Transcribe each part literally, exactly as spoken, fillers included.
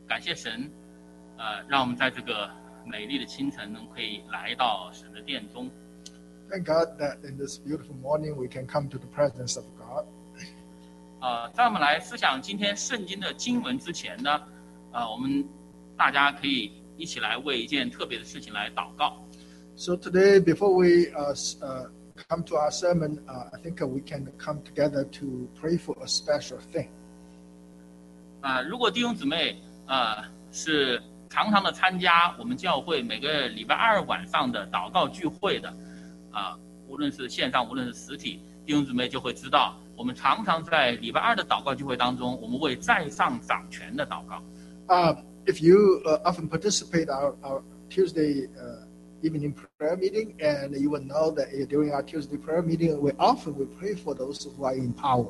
感谢神，呃，让我们在这个美丽的清晨呢，可以来到神的殿中。 Thank God that in this beautiful morning we can come to the presence of God. 呃，在我们来思想今天圣经的经文之前呢，呃，我们大家可以一起来为一件特别的事情来祷告。 So today, before we uh, uh, come to our sermon, uh, I think uh, we can come together to pray for a special thing. 啊、呃，如果弟兄姊妹呃是常常的参加我们教会每个礼拜二晚上的祷告聚会的，啊、呃，无论是线上，无论是实体，弟兄姊妹就会知道，我们常常在礼拜二的祷告聚会当中，我们为在上掌权的祷告。 Uh, if you uh, often participate our, our Tuesday uh, evening prayer meeting, and you will know that during our Tuesday prayer meeting, we often we pray for those who are in power.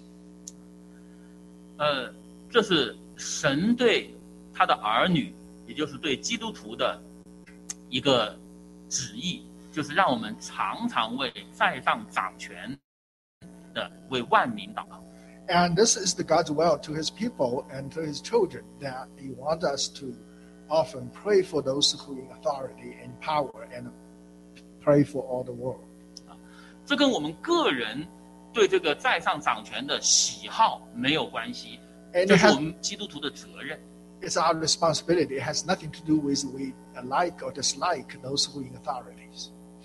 呃，这是神对他的儿女，也就是对基督徒的一个旨意，就是让我们常常为在上掌权的为万民祷告。 And this is the God's will to his people and to his children, that he wants us to often pray for those who are in authority and power and pray for all the world. 这跟我们个人对这个在上掌权的喜好没有关系， And 这 it 是 has, 我们基督徒的责任。 it's our responsibility. It has nothing to do with we like or dislike those who are in authorities.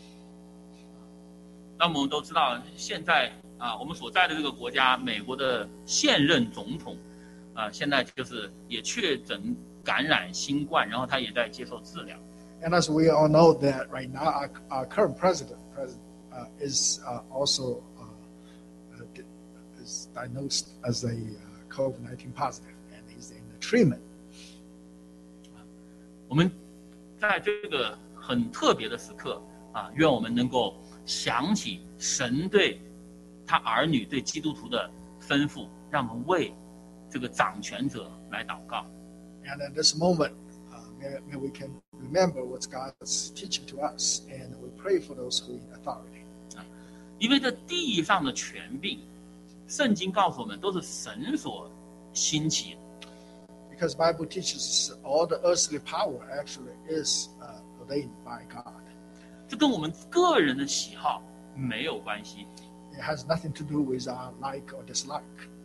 那么我们都知道，现在啊，我们所在的这个国家，美国的现任总统，啊，现在就是也确诊感染新冠，然后他也在接受治疗。 And as we all know that right now, our, our current president, president uh, is uh, also uh, uh, is diagnosed as a uh, COVID nineteen positive, and he's in the treatment. 我们在这个很特别的时刻啊，愿我们能够想起神对他儿女、对基督徒的吩咐，让我们为这个掌权者来祷告。 And at this moment, uh, may, may we can remember what God's teaching to us, and we pray for those who are in authority. 因为这地上的权柄，圣经告诉我们都是神所兴起的。 Because the Bible teaches us all the earthly power actually is uh, ordained by God. 这跟我们个人的喜好没有关系。 It has nothing to do with our like or dislike.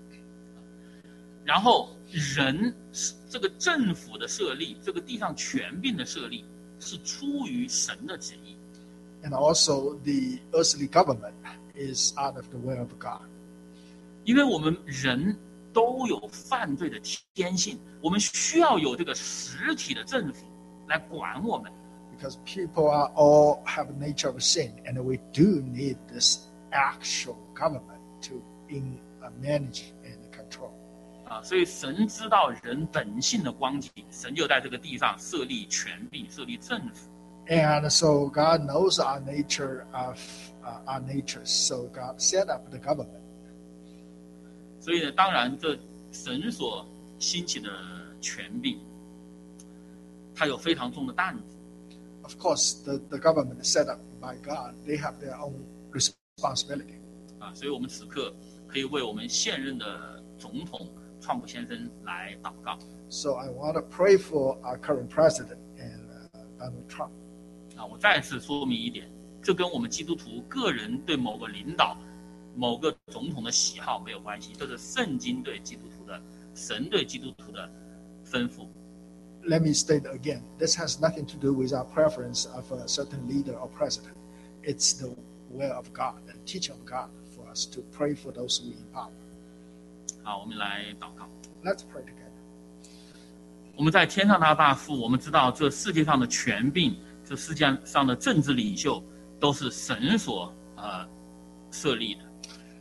然后人这个政府的设立，这个地上权柄的设立，是出于神的旨意。 And also the earthly government is out of the will of God. 因为我们人都有犯罪的天性，我们需要有这个实体的政府来管我们。 Because people are all have a nature of sin, and we do need this actual government to in, uh, manage and control. 啊，所以神知道人本性的光景，神就在这个地上设立权柄，设立政府。 And so God knows our nature of uh, our natures, so God set up the government. 所以呢，当然这神所兴起的权柄，它有非常重的担子。 Of course, the, the government is set up by God. They have their own responsibility. 啊，所以我们此刻可以为我们现任的总统川普先生来祷告。 So I want to pray for our current president and uh, Donald Trump. 啊，我再次说明一点，这跟我们基督徒个人对某个领导、某个总统的喜好没有关系，这是圣经对基督徒的、神对基督徒的吩咐。 Let me state again, this has nothing to do with our preference of a certain leader or president. It's the will of God and teaching of God for us to pray for those who are in power. 好，我们来祷告。 Let's pray together. 我们在天上的阿爸父，我们知道这世界上的权柄，这世界上的政治领袖，都是神所呃设立的。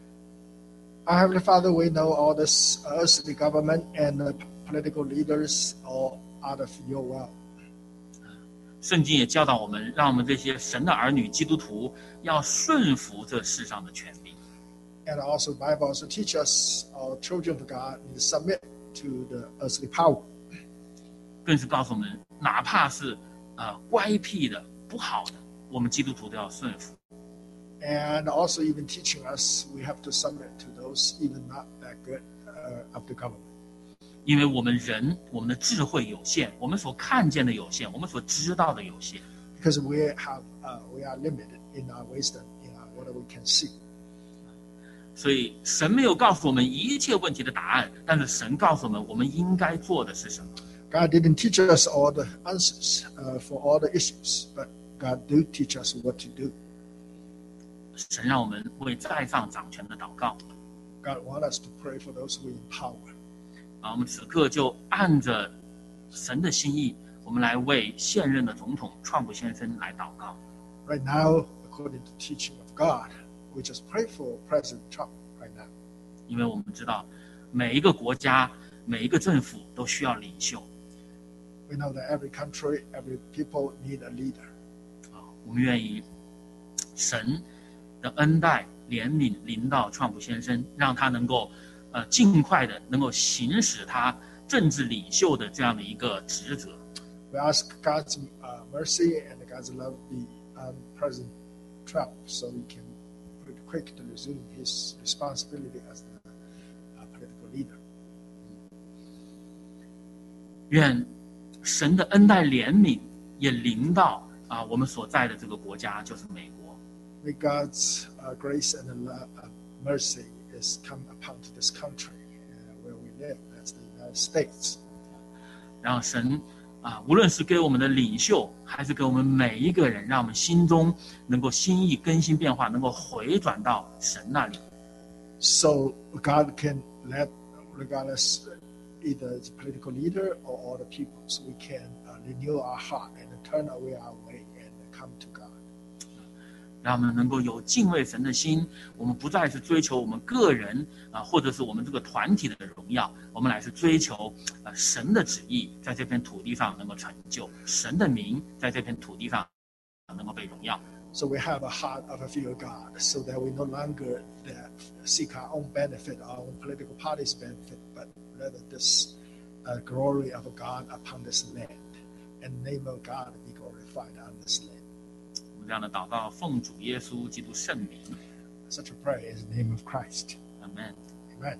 Our Heavenly Father, we know all this earthly government and the political leaders all out of your will. 圣经也教导我们，让我们这些神的儿女基督徒要顺服这世上的权柄。 And also, the Bible also teaches us, our children of God, need to submit to the earthly power. 更是告诉我们，哪怕是呃乖僻的、不好的，我们基督徒都要顺服。 And also even teaching us we have to submit to those even not that good uh, of the government. 因为我们人我们的智慧有限，我们所看见的有限，我们所知道的有限。 Because we have, uh, we are limited in our wisdom, in our, what we can see. 所以神没有告诉我们一切问题的答案，但是神告诉我们我们应该做的是什么。 God didn't teach us all the answers uh, for all the issues, but God do teach us what to do. 神让我们为在上掌权的祷告。 God wants us to pray for those who in power. 啊，我们此刻就按着神的心意，我们来为现任的总统川普先生来祷告。 Right now, according to the teaching of God, we just pray for President Trump right now. 因为我们知道，每一个国家、每一个政府都需要领袖。 We know that every country, every people need a leader. 啊，我们愿意神的恩待、怜悯临到川普先生，让他能够呃尽快的能够行使他政治领袖的这样的一个职责。 We ask God's uh, mercy and God's love be on President Trump, so he can pretty quick to resume his responsibility as the uh, political leader. 愿神的恩待怜悯也临到啊我们所在的这个国家，就是美国。 May God's uh, grace and uh, mercy is come upon to this country uh, where we live, that's the United States. 让神啊，无论是给我们的领袖，还是给我们每一个人，让我们心中能够心意更新变化，能够回转到神那里。 So God can let, regardless, either the political leader or all the people, so we can uh, renew our heart and turn away our way and come to God. 让我们能够有敬畏神的心，我们不再是追求我们个人啊，或者是我们这个团体的荣耀，我们乃是追求啊神的旨意在这片土地上能够成就，神的名在这片土地上能够被荣耀。 So we have a heart of a fear of God, so that we no longer that seek our own benefit, our own political party's benefit, but rather this uh, glory of God upon this land, and the name of God be glorified on this land. 我们这样的祷告，奉主耶稣基督圣名。 Such a prayer is the name of Christ. Amen. Amen.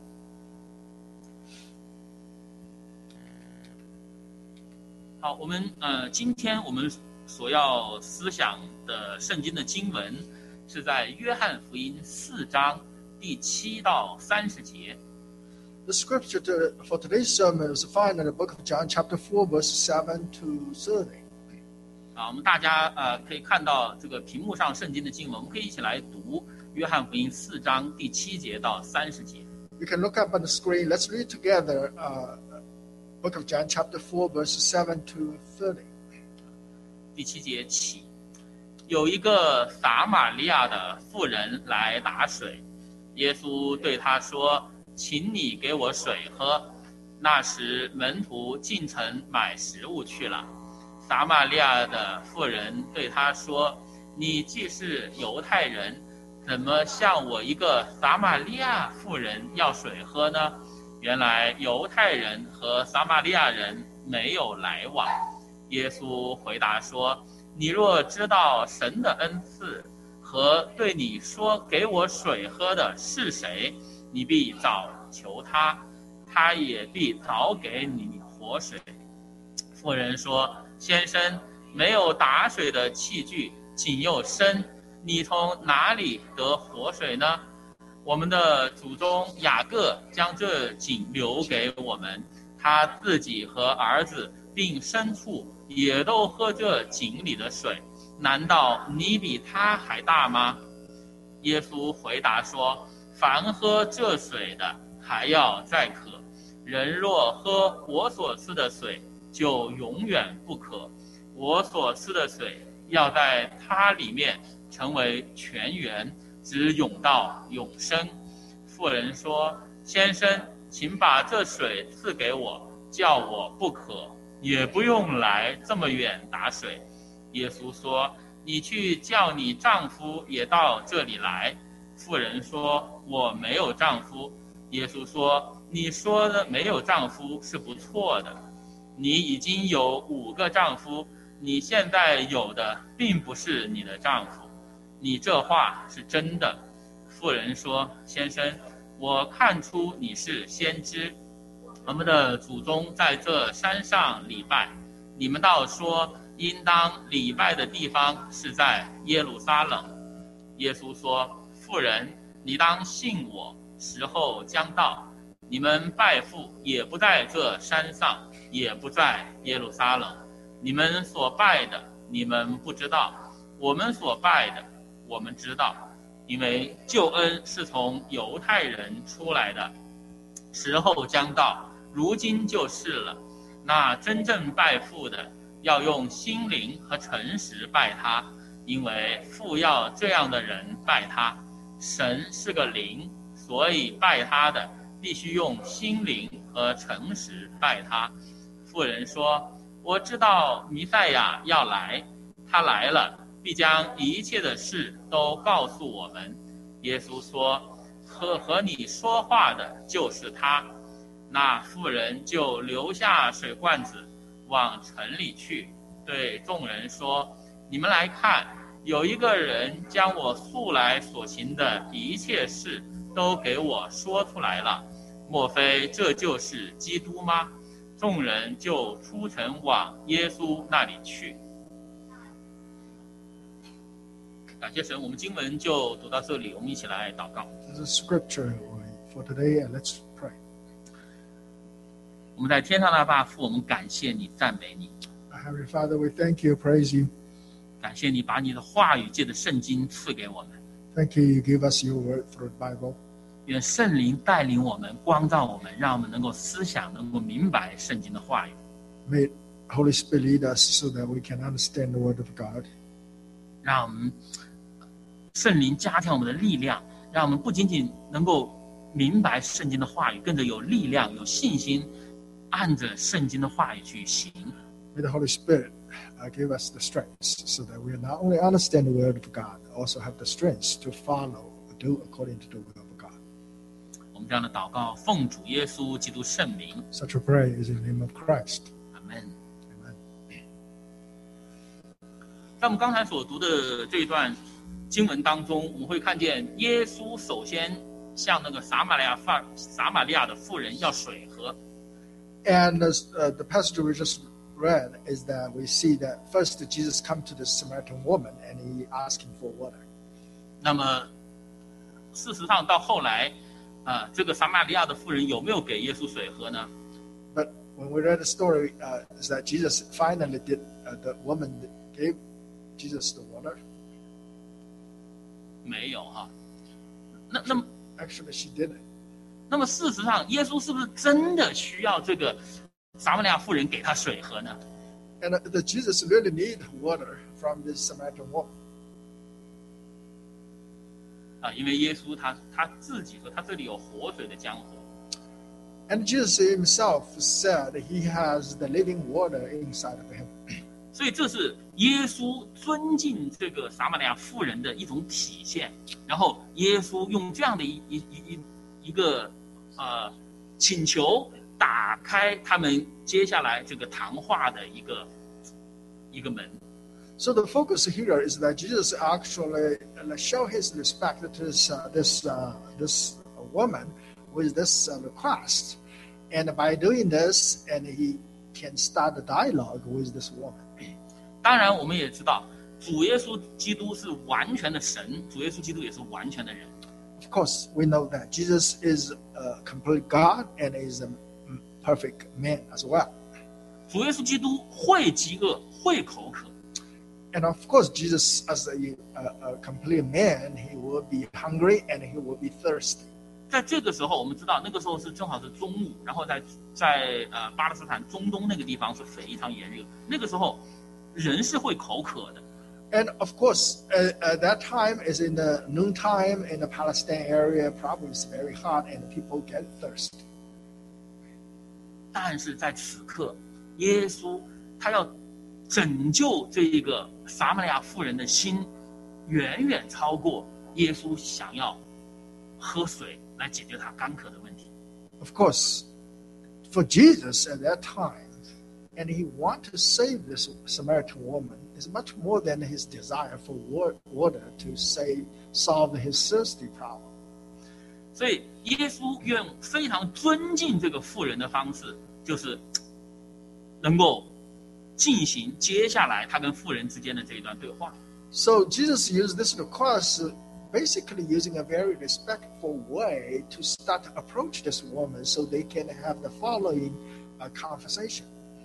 好，我们呃，今天我们所要思想的圣经的经文是在约翰福音四章第七到三十节。 The scripture to, for today's sermon is found in the book of John, chapter four, verse seven to thirty. 啊，我们大家呃可以看到这个屏幕上圣经的经文，我们可以一起来读约翰福音四章第七节到三十节。 You can look up on the screen. Let's read together. Uh, book of John, chapter four, verses seven to thirty. 第七节起，有一个撒玛利亚的妇人来打水，耶稣对她说：“请你给我水喝。”那时门徒进城买食物去了。撒玛利亚的妇人对他说：“你既是犹太人，怎么向我一个撒玛利亚妇人要水喝呢？”原来犹太人和撒玛利亚人没有来往。耶稣回答说：“你若知道神的恩赐和对你说给我水喝的是谁，你必早求他，他也必早给你活水。”妇人说：“先生，没有打水的器具，井又深，你从哪里得活水呢？我们的祖宗雅各将这井留给我们，他自己和儿子并牲畜也都喝这井里的水，难道你比他还大吗？”耶稣回答说：“凡喝这水的，还要再渴；人若喝我所赐的水，就永远不渴。我所赐的水要在它里面成为泉源，直涌到永生。”妇人说：“先生，请把这水赐给我，叫我不渴，也不用来这么远打水。”耶稣说：“你去叫你丈夫也到这里来。”妇人说：“我没有丈夫。”耶稣说：“你说的没有丈夫是不错的，你已经有五个丈夫，你现在有的并不是你的丈夫，你这话是真的。”妇人说：“先生，我看出你是先知。” 我们的祖宗在这山上礼拜，你们倒说应当礼拜的地方是在耶路撒冷。耶稣说，妇人，你当信我，时候将到，你们拜父也不在这山上，也不在耶路撒冷。你们所拜的你们不知道，我们所拜的我们知道，因为救恩是从犹太人出来的，时候将到，如今就是了。那真正拜父的要用心灵和诚实拜他，因为父要这样的人拜他。神是个灵，所以拜他的必须用心灵和诚实拜他。妇人说，我知道弥赛亚要来，他来了，必将一切的事都告诉我们。耶稣说，和和你说话的就是他。那妇人就留下水罐子，往城里去，对众人说，你们来看，有一个人将我素来所行的一切事都给我说出来了，莫非这就是基督吗？众人就出城往耶稣那里去。感谢神，我们经文就读到这里，我们一起来祷告。 This is scripture for today, and let's pray. 我们在天上的阿爸父，我们感谢你，赞美你。 Heavenly Father, we thank you, praise you. 感谢你把你的话语借着圣经赐给我们。 Thank you, you give us your word through the Bible. 愿圣灵带领我们，光照我们，让我们能够思想，能够明白圣经的话语。 May Holy Spirit lead us so that we can understand the word of God. 让我们圣灵加强我们的力量，让我们不仅仅能够明白圣经的话语，更着有力量、有信心，按着圣经的话语去行。 May the Holy Spirit uh, give us the strength so that we not only understand the word of God, also have the strength to follow, do according to the will of God. 我们这样的祷告，奉主耶稣基督圣名。 Such a prayer is in the name of Christ. 阿门。 Amen. 在我们刚才所读的这一段经文当中，我们会看见耶稣首先向那个撒玛利亚妇撒玛利亚的妇人要水喝。 And uh, the passage we just read is that we see that first Jesus come to the Samaritan woman and he asking for water. 那么，事实上到后来，呃，这个撒玛利亚的妇人有没有给耶稣水喝呢？ But when we read the story, uh, is that Jesus finally did, uh, the woman gave Jesus the water? 没有哈。那那么 Actually, she didn't. 那么事实上，耶稣是不是真的需要这个撒玛利亚妇人给他水喝呢？ And uh, the Jesus really need water from this Samaritan woman. 啊，因为耶稣他他自己说，他这里有活水的江河。 And Jesus himself said he has the living water inside of him. 所以这是耶稣尊敬这个撒玛利亚妇人的一种体现。然后耶稣用这样的一一一一一个呃请求，打开他们接下来这个谈话的一个一个门。 So the focus here is that Jesus actually uh, show his respect to this uh, this uh, this woman with this uh, request, and by doing this, and he can start a dialogue with this woman. 当然，我们也知道，主耶稣基督是完全的神，主耶稣基督也是完全的人。 Of course, we know that Jesus is a complete God and is a perfect man as well. 主耶稣基督会饥饿，会口渴。 And of course, Jesus, as a, a, a complete man, he will be hungry and he will be thirsty. 在这个时候，我们知道那个时候是正好是中午，然后在在呃巴勒斯坦中东那个地方是非常炎热，那个时候人是会口渴的。 And of course, uh, at that time is in the noontime in the Palestine area, probably it's very hot and people get thirsty. 但是在此刻，耶稣他要拯救这一个撒玛利亚妇人的心，远远超过耶稣想要喝水来解决他干渴的问题。 Of course, for Jesus at that time, and he want to save this Samaritan woman, is much more than his desire for water to save, solve his thirsty problem. 所以耶稣用非常尊敬这个妇人的方式，就是能够进行接下来他跟妇人之间的这一段对话。 So Jesus used this request, basically using a very respectful way to start to approach this woman so they can have the following uh, conversation.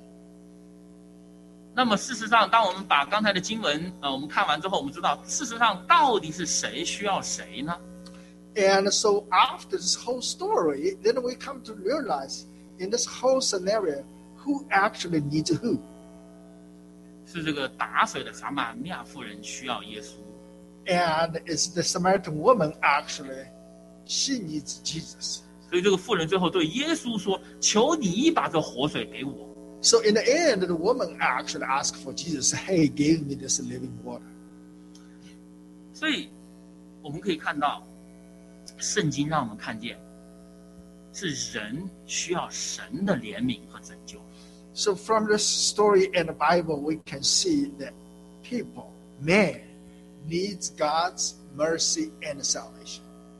那么事实上，当我们把刚才的经文呃我们看完之后，我们知道事实上到底是谁需要谁呢？ And so after this whole story, then we come to realize in this whole scenario, who actually needs who. 是这个打水的撒玛利亚妇人需要耶稣。 And it's the Samaritan woman actually, she needs Jesus. 所以这个妇人最后对耶稣说：“求你把这活水给我。” So in the end, the woman actually asked for Jesus, hey, give me this living water. 所以我们可以看到，圣经让我们看见，是人需要神的怜悯和拯救。 So from this story in the Bible, we can see that people, man, needs God's mercy and salvation.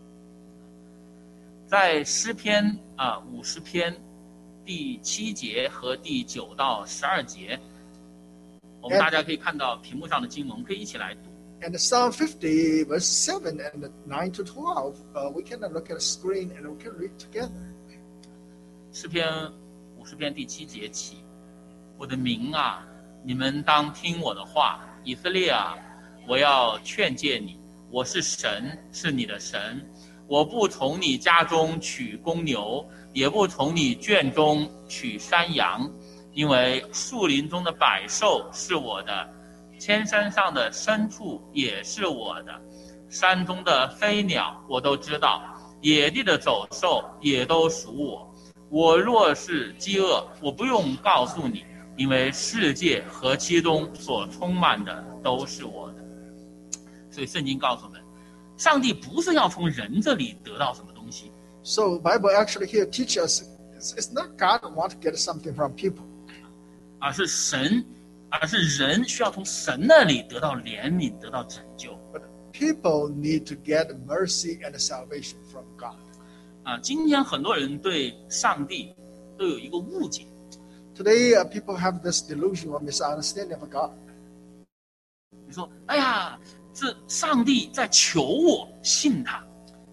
在诗篇啊五十篇第七节和第九到十二节，我们大家可以看到屏幕上的经文，我们可以一起来读。 And Psalm fifty, verse seven and nine to twelve, uh, we can look at the screen and we can read together. 诗篇五十篇第七节起，我的民啊，你们当听我的话，以色列啊，我要劝诫你，我是神，是你的神。我不从你家中取公牛，也不从你圈中取山羊，因为树林中的百兽是我的，千山上的牲畜也是我的，山中的飞鸟我都知道，野地的走兽也都属我。我若是饥饿，我不用告诉你，因为世界和其中所充满的都是我的。所以圣经告诉我们，上帝不是要从人这里得到什么东西。 So Bible actually here teaches us, it's, it's not God want to get something from people. 而是神，而是人需要从神那里得到怜悯，得到拯救。 But people need to get mercy and salvation from God. 啊，今天很多人对上帝都有一个误解。 Today, uh, people have this delusion or misunderstanding of God. 你说，哎呀，是上帝在求我信他。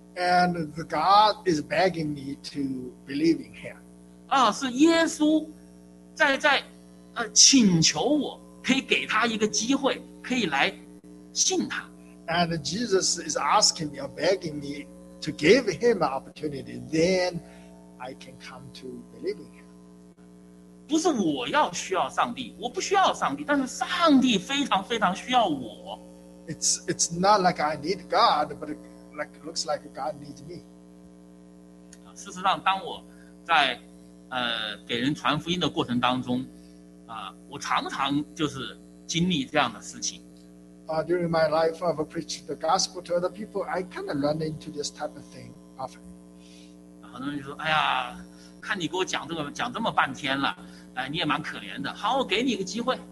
And the God is begging me to believe in Him. 啊，是耶稣在在呃请求我，可以给他一个机会，可以来信他。 And Jesus is asking me or begging me to give Him an opportunity. Then I can come to believe in Him. 不是我要需要上帝，我不需要上帝，但是上帝非常非常需要我。 It's it's not like I need God, but it, like it looks like God needs me. 事实上，当我在呃给人传福音的过程当中，啊、我常常就是经历这样的事情。 Uh, during my life, I've preached the gospel to other people. I kind of run into this type of thing often. 很多人就说：“哎呀，看你给我讲这个讲这么半天了，哎，你也蛮可怜的。好，我给你一个机会。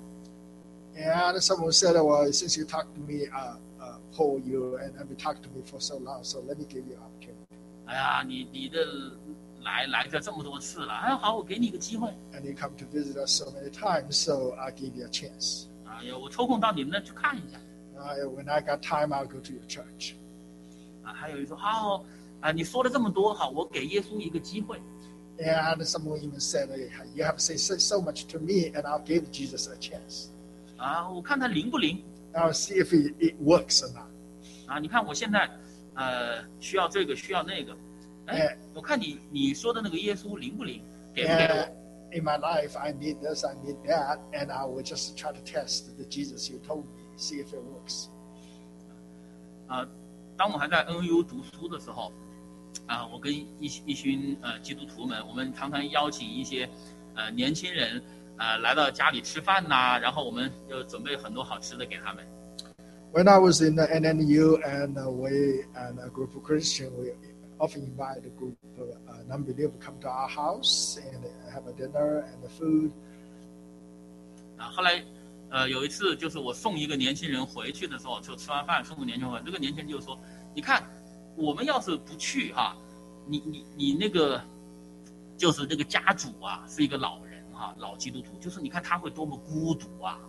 And someone said, well, since you talked to me, uh, uh, Paul, you and have been talking to me for so long, so let me give you an opportunity. 哎呀，你你的来来这这么多次了，哎，好，我给你一个机会。 And you come to visit us so many times, so I'll give you a chance. 啊，我抽空到你们那去看一下。 Uh, when I got time, I'll go to your church. 啊，还有人说好，啊，你说了这么多，好，我给耶稣一个机会。 And someone even said, hey, you have to say so, so much to me, and I'll give Jesus a chance. 啊，我看他灵不灵。 I'll see if it, it works or not. 啊，你看我现在，呃，需要这个，需要那个。哎， Eh, 我看你你说的那个耶稣灵不灵，给不给 and 我？ in my life, I need this, I need that, and I will just try to test the Jesus you told me, see if it works. 啊，当我还在 N U 读书的时候，啊，我跟一一群呃基督徒们，我们常常邀请一些呃年轻人，呃来到家里吃饭呐、然后我们就准备很多好吃的给他们。 When I was in the N N U and uh, we and a group of Christians, we often invite a group of uh, non-believers come to our house and have a dinner and the food. 啊，后来，呃，有一次就是我送一个年轻人回去的时候，就吃完饭送个年轻人回来，这个年轻人就说：“你看，我们要是不去哈、 你你你那个就是这个家主啊，是一个老人哈、啊，老基督徒，就是你看他会多么孤独啊。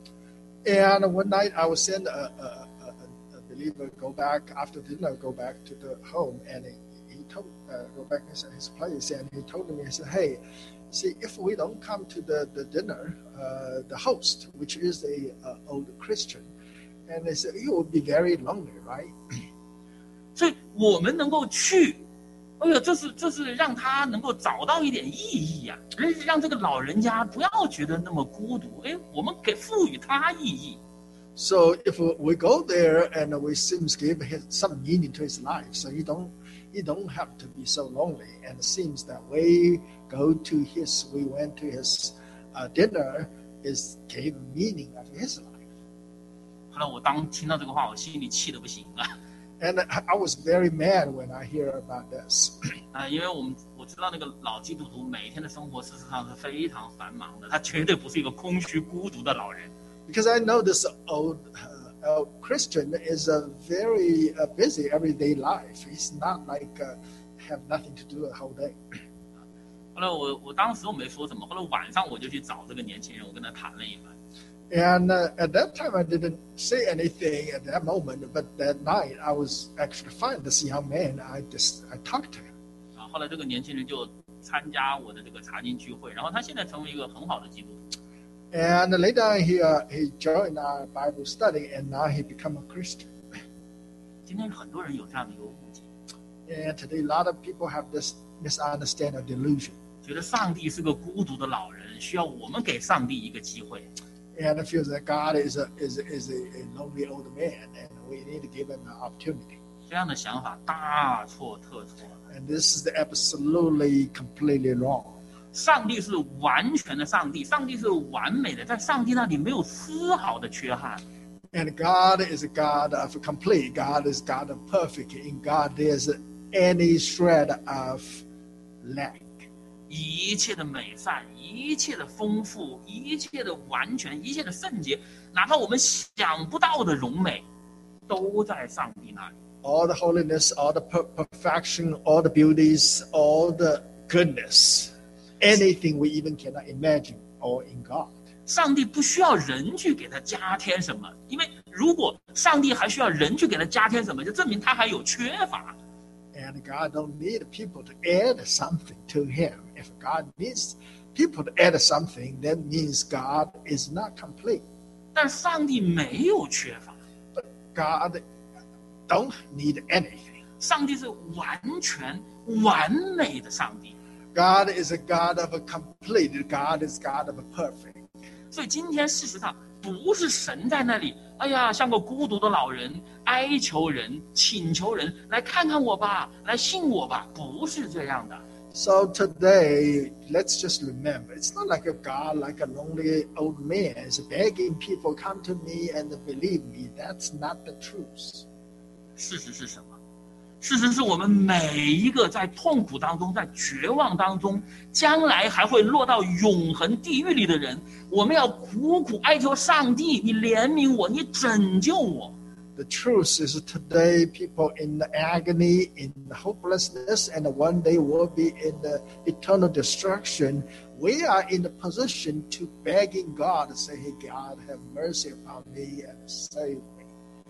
And one night I was seeing a, a, a, a believer go back after dinner, go back to the home, and he, he told uh, go back to his place, and he told me, he said, "Hey, see, if we don't come to the the dinner, uh, the host, which is a uh, old Christian, and they said you will be very lonely, right?" 所以我们能够去，哎呦，这是这是让他能够找到一点意义啊，让这个老人家不要觉得那么孤独。哎，我们给赋予他意义。 So if we go there and we seems give his, some meaning to his life, so you don't you don't have to be so lonely. And it seems that we go to his, we went to his uh, dinner, is gave meaning of his life. 后来我当听到这个话，我心里气得不行啊。 And I was very mad when I hear about this. 啊，因为我们我知道那个老基督徒每天的生活事实上是非常繁忙的，他绝对不是一个空虚孤独的老人。 Because I know this old, uh, old Christian is a very uh, busy everyday life. He's not like uh, have nothing to do the whole day. 后来我我当时我没说什么，后来晚上我就去找这个年轻人，我跟他谈了一番。 And uh, at that time, I didn't say anything at that moment. But that night, I was actually find this young man. I just I talked to him. 啊，后来这个年轻人就参加我的这个查经聚会，然后他现在成为一个很好的基督徒。 And later, he uh, he joined our Bible study, and now he become a Christian. 今天很多人有这样的一个误解。 And today, a lot of people have this misunderstanding or delusion. 觉得上帝是个孤独的老人，需要我们给上帝一个机会。 And it feels that God is a is a, is a, a lonely old man, and we need to give him an opportunity. 这样的想法大错特错。 And this is absolutely completely wrong. 上帝是完全的上帝，上帝是完美的，在上帝那里没有丝毫的缺憾。 And God is a God of complete. God is God of perfect. In God, there's any shred of lack. 一切的美善，一切的丰富，一切的完全，一切的圣洁，哪怕我们想不到的荣美，都在上帝那里。 All the holiness, all the per- perfection, all the beauties, all the goodness, anything we even cannot imagine, all in God. 上帝不需要人去给他加添什么，因为如果上帝还需要人去给他加添什么，就证明他还有缺乏。 And God don't need people to add something to him. If God needs people to add something, that means God is not complete. 但上帝没有缺乏。 But God don't need anything. 上帝是完全完美的上帝。 God is a God of a complete. God is God of a perfect. 所以今天事实上不是神在那里，哎呀，像个孤独的老人，哀求人、请求人来看看我吧，来信我吧，不是这样的。 So today, let's just remember, it's not like a God, like a lonely old man is begging people come to me and believe me. That's not the truth. 事实是什么？事实是我们每一个在痛苦当中，在绝望当中，将来还会落到永恒地狱里的人，我们要苦苦哀求上帝，你怜悯我，你拯救我。 The truth is today people in the agony, in the hopelessness, and one day will be in the eternal destruction. We are in the position to begging God to say, hey, God, have mercy upon me and save me.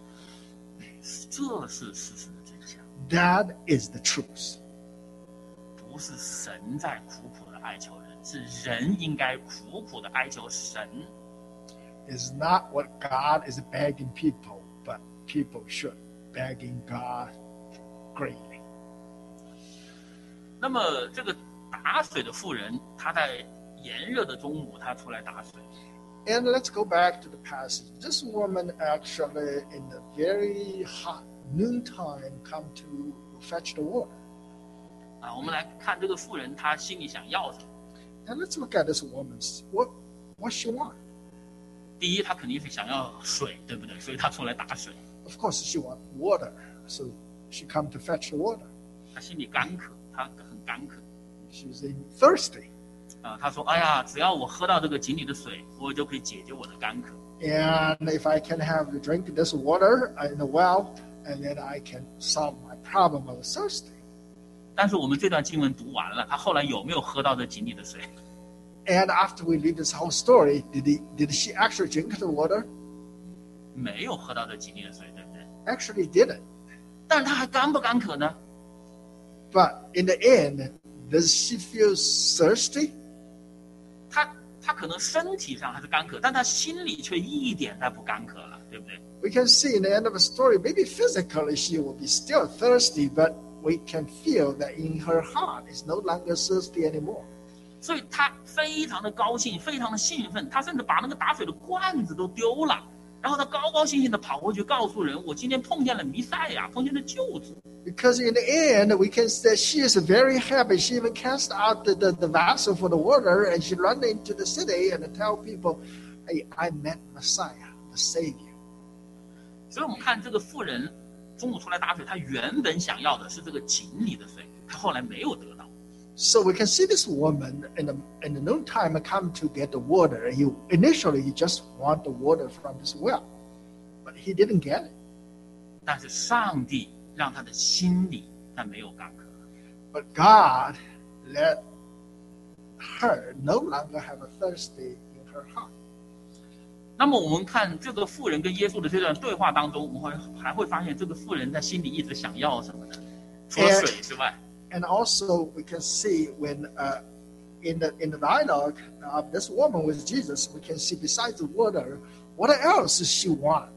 这是事实的真相。 That is the truth. 不是神在苦苦的哀求人，是人应该苦苦的哀求神。 It's not what God is begging people, but people should begging God greatly. 那么这个打水的妇人，她在炎热的中午，她出来打水。 And let's go back to the passage. This woman actually in the very hot noontime come to fetch the water. 啊，我们来看这个妇人，她心里想要什么？ And let's look at this woman's what what she want. 第一，她肯定是想要水，对不对？所以她出来打水。 Of course, she want water, so she come to fetch the water. 她心里干渴，她很干渴。 She's thirsty. 啊，她说：“哎呀，只要我喝到这个井里的水，我就可以解决我的干渴。” And if I can have to drink this water in the well, and then I can solve my problem of thirsty. 但是我们这段经文读完了，他后来有没有喝到这井里的水？ And after we read this whole story, did he did she actually drink the water? 没有喝到这井里的水，对不对？ Actually didn't. 但是他还干不干渴呢？ But in the end, does she feel thirsty? 他他可能身体上还是干渴，但他心里却一点都不干渴了，对不对？ We can see in the end of the story, maybe physically she will be still thirsty, but we can feel that in her heart is no longer thirsty anymore. 所以他非常的高兴，非常的兴奋，他甚至把那个打水的罐子都丢了，然后他高高兴兴的跑过去告诉人：“我今天碰见了弥赛亚，碰见了救主。” Because in the end, we can say she is very happy. She even cast out the, the, the vessel for the water, and she ran into the city and tell people, hey, I met Messiah, the Savior. 所以我们看这个妇人中午出来打水，她原本想要的是这个井里的水，她后来没有得到。 So we can see this woman in the, in the noontime come to get the water. He, initially, he just want the water from this well, but he didn't get it. 但是上帝让他的心里他没有干渴。 But God let her no longer have a thirsty in her heart. 那么我们看这个妇人跟耶稣的这段对话当中，我们会还会发现这个妇人在心里一直想要什么呢？除了水之外。 And also we can see when uh, in the in the dialogue of this woman with Jesus, we can see besides the water, what else does she want?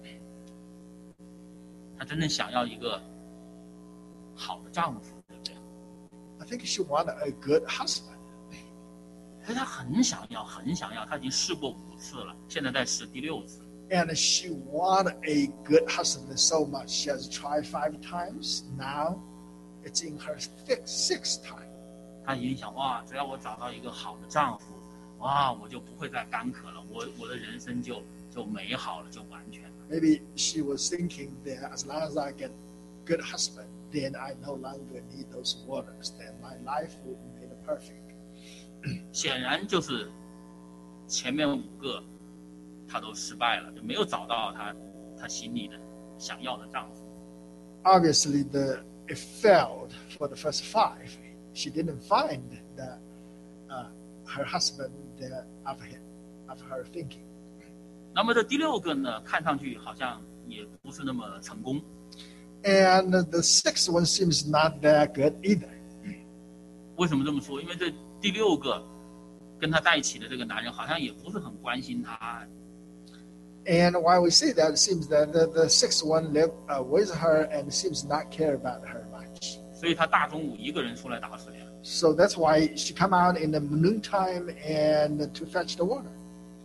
她真正想要一个好的丈夫，对不对？ I think she wanted a good husband. 所以她很想要，很想要，她已经试过五次了，现在在试第六次。 And she wanted a good husband so much. She has tried five times. Now it's in her sixth time. 她已经想，哇，只要我找到一个好的丈夫，哇，我就不会再干渴了，我我的人生就就美好了，就完全了。 Maybe she was thinking that as long as I get good husband, then I no longer need those waters. Then my life will be made perfect. 显然就是前面五个她都失败了，就没有找到她她心里的想要的丈夫。 Obviously, the it failed for the first five. She didn't find that uh, her husband that of, him, of her thinking. 那么这第六个呢，看上去好像也不是那么成功。 And the sixth one seems not that good either. 为什么这么说？因为这第六个跟他在一起的这个男人好像也不是很关心他。 And while we say that, it seems that the, the sixth one lived uh, with her and seems not care about her much. 所以他大中午一个人出来打水啊。 So that's why she come out in the noontime and to fetch the water.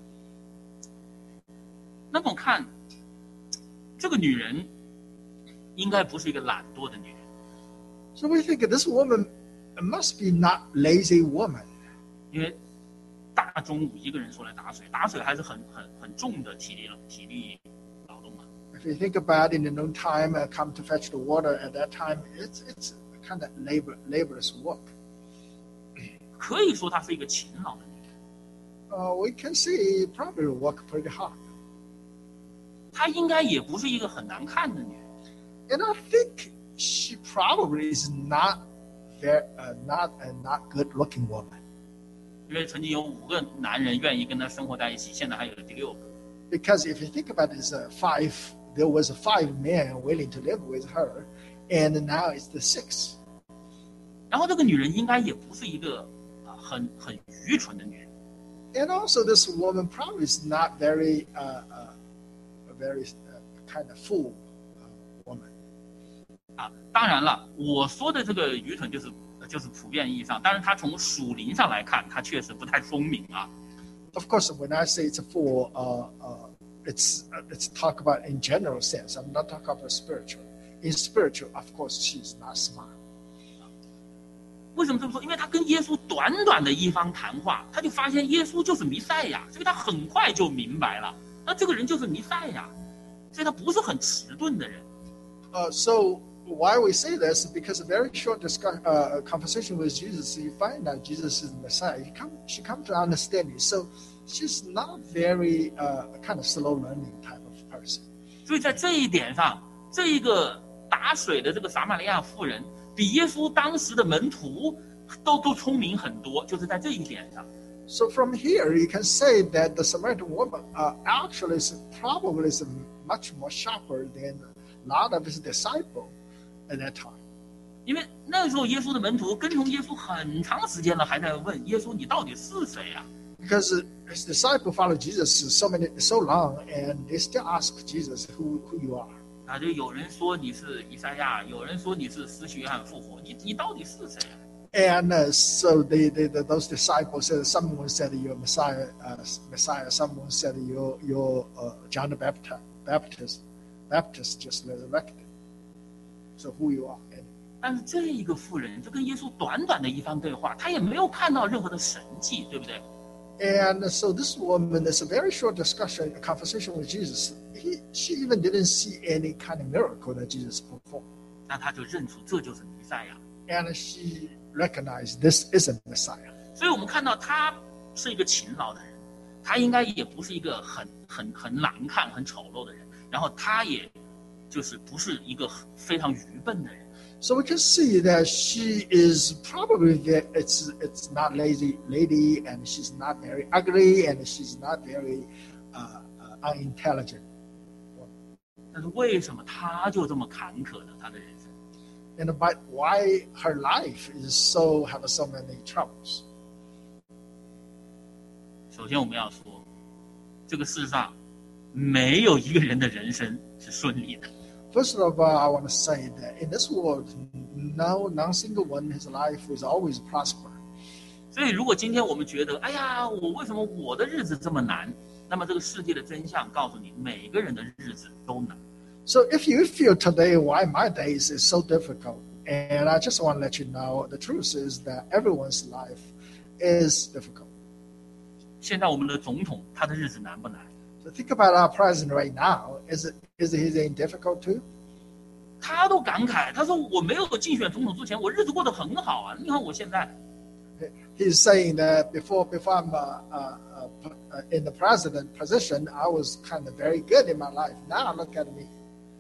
那么我看这个女人应该不是一个懒惰的女人， So we think this woman must be not lazy woman. 因为大中午一个人出来打水，打水还是很很很重的体力体力劳动嘛。 If you think about it, in the noontime, uh, come to fetch the water at that time, it's it's kind of labor laborious work. 可以说她是一个勤劳的女人， Uh, we can see probably work pretty hard. 她应该也不是一个很难看的女人。 And I think she probably is not very, uh, not a not good looking woman. 因为曾经有五个男人愿意跟她生活在一起，现在还有第六个。 Because if you think about it, it's uh, five, there was a five men willing to live with her, and now it's the sixth. 然后这个女人应该也不是一个啊很很愚蠢的女人， And also, this woman probably is not very, uh, uh, a very uh, kind of fool uh, woman. 啊，当然了，我说的这个愚蠢就是就是普遍意义上，但是她从属灵上来看，她确实不太聪明啊。 Of course, when I say it's a fool, uh, uh, it's uh, it's talk about in general sense. I'm not talking about spiritual. In spiritual, of course, she's not smart. 为什么这么说？因为她跟耶稣短短的一番谈话，她就发现耶稣就是弥赛亚，所以她很快就明白了，那这个人就是弥赛亚，所以她不是很迟钝的人。 Uh, so why we say this? Because a very short discuss, uh, conversation with Jesus, you find out Jesus is the Messiah. You come, she come to understand it. So she's not very uh, kind of slow learning type of person. 所以在这一点上，这一个打水的这个撒玛利亚妇人， 比耶稣当时的门徒都都聪明很多，就是在这一点上。 So from here, you can say that the Samaritan woman uh, actually is probably is much more sharper than a lot of his disciples at that time. 因为那时候耶稣的门徒跟从耶稣很长时间了，还在问耶稣你到底是谁啊？ Because his disciples followed Jesus so many so long, and they still ask Jesus who who you are. 啊，就有人说你是以赛亚，有人说你是施洗约翰复活，你你到底是谁啊？ And uh, so they, they, they, those disciples said, someone said you're Messiah, uh, Messiah. Someone said you're, you're uh, John the Baptist, Baptist, Baptist just resurrected. So who you are? And 但是这一个妇人就跟耶稣短短的一番对话，她也没有看到任何的神迹，对不对？ And so this woman, there's a very short discussion, a conversation with Jesus. He, she even didn't see any kind of miracle that Jesus performed. 那她就认出这就是弥赛亚。 And she recognized this is a Messiah. 所以我们看到她是一个勤劳的人，她应该也不是一个很很很难看、很丑陋的人，然后她也就是不是一个非常愚笨的人。 So we can see that she is probably that it's it's not lazy lady, and she's not very ugly, and she's not very uh, uh, unintelligent. 但是为什么她就这么坎坷的她的人生？ And but why her life is so have so many troubles? 首先我们要说，这个世上没有一个人的人生是顺利的。 First of all, I want to say that in this world, no, non single one, his life is always prosper. 所以，如果今天我们觉得，哎呀，我为什么我的日子这么难？那么，这个世界的真相告诉你，每个人的日子都难。 So if you feel today why my days is so difficult, and I just want to let you know, the truth is that everyone's life is difficult. 现在我们的总统，他的日子难不难？ So think about our president right now. Is it is he in difficult too? 他都感慨，他说我没有竞选总统之前，我日子过得很好啊。你看我现在， He's saying that before before I'm uh, uh, uh, in the president position, I was kind of very good in my life. Now look at me.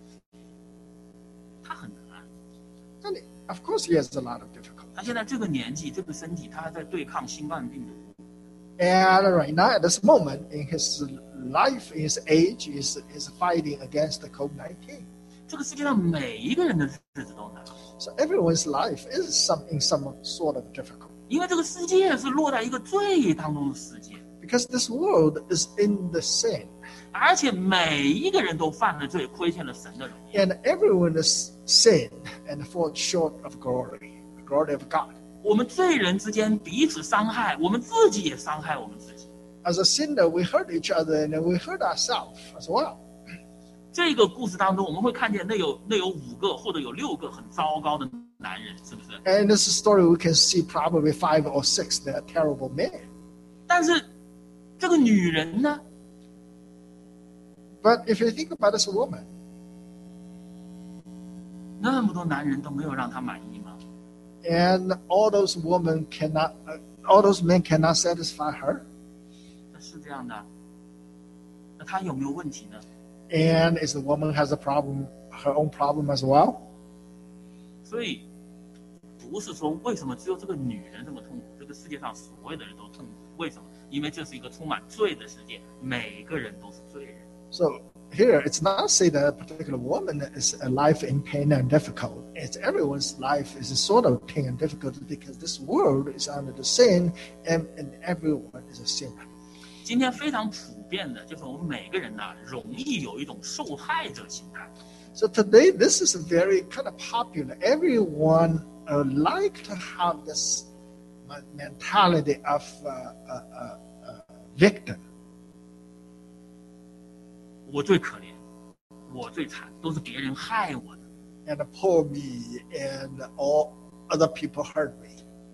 他很难。 And of course, he has a lot of difficulty. 他现在这个年纪，这个身体，他还在对抗新冠病毒。 And right now, at this moment in his life, in his age, is is fighting against the COVID nineteen. 这个世界上每一个人的日子都难， So everyone's life is some in some sort of difficult. 因为这个世界是落在一个罪当中的世界， Because this world is in the sin. 而且每一个人都犯了罪，亏欠了神的荣耀。 And everyone is sin and fall short of glory, the glory of God. 我们罪人之间彼此伤害，我们自己也伤害我们自己。 As a sinner, we hurt each other and we hurt ourselves as well. 这个故事当中，我们会看见那有那有五个或者有六个很糟糕的男人，是不是？ And in this story, we can see probably five or six that are terrible men. 但是这个女人呢？ But if you think about this woman, 那么多男人都没有让她满意吗？ and all those women cannot, uh, all those men cannot satisfy her. 那是这样的，那她有没有问题呢？ And is the woman has a problem, her own problem as well? 所以不是说为什么只有这个女人这么痛苦，这个世界上所有的人都痛苦？为什么？因为这是一个充满罪的世界，每个人都是罪人。 So here, it's not say that a particular woman is a life in pain and difficult. It's everyone's life is a sort of pain and difficulty because this world is under the sin, and, and everyone is a sinner. 今天非常普遍的就是我们每个人呢、啊，容易有一种受害者心态。 So today, this is very kind of popular. Everyone uh, like to have this mentality of uh, uh, uh, uh, victim. 我最可怜，我最惨，都是别人害我的。 And poor me, and all other people hurt me.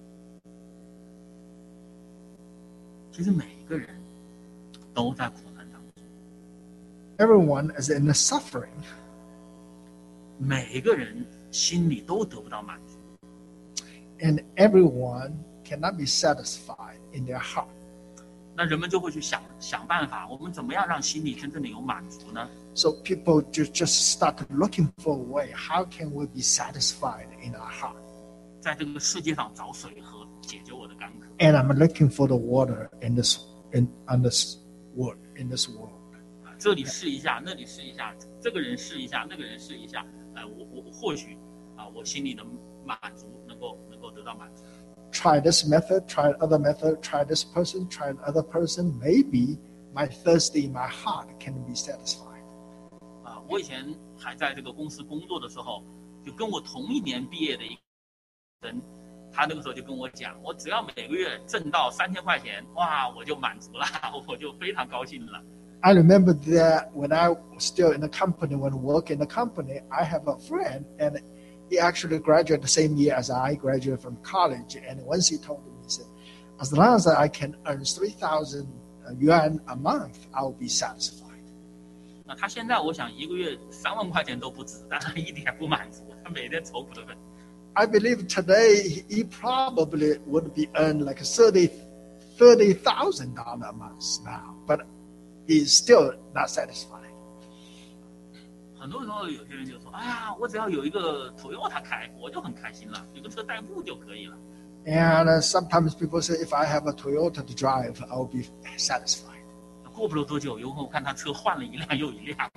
其实每一个人都在苦难当中， Everyone is in the suffering. 每一个人心里都得不到满足。 And everyone cannot be satisfied in their heart. 那人们就会去想想办法，我们怎么样让心里真正的有满足呢？ So people just, just start looking for a way. How can we be satisfied in our heart? 在这个世界上找水喝，解决我的干渴。 And I'm looking for the water in this in on this world in this world. 啊，这里试一下，那里试一下，这个人试一下，那个人试一下，呃，我我或许啊，我心里的满足能够能够得到满足。 Try this method, try other method, try this person, try another person. Maybe my thirsty in my heart can be satisfied. 啊，我以前还在这个公司工作的时候，就跟我同一年毕业的一个人，他那个时候就跟我讲，我只要每个月挣到三千块钱，哇，我就满足了，我就非常高兴了。 I remember that when I was still in the company, when working in the company, I have a friend, and he actually graduated the same year as I graduated from college. And once he told me, he said, as long as I can earn three thousand yuan a month, I'll be satisfied. 那他现在我想一个月三万块钱都不止，但他一点不满足，他每天愁苦的很。 I believe today he probably would be earned like thirty thirty thousand dollars a month now, but he's still not satisfied. 很多时候有些人就说，哎呀，我只要有一个 Toyota 开，我就很开心了，有个车代步就可以了。 And uh, sometimes people say, if I have a Toyota to drive, I'll be satisfied. 过不了多久，有后看他车换了一辆又一辆。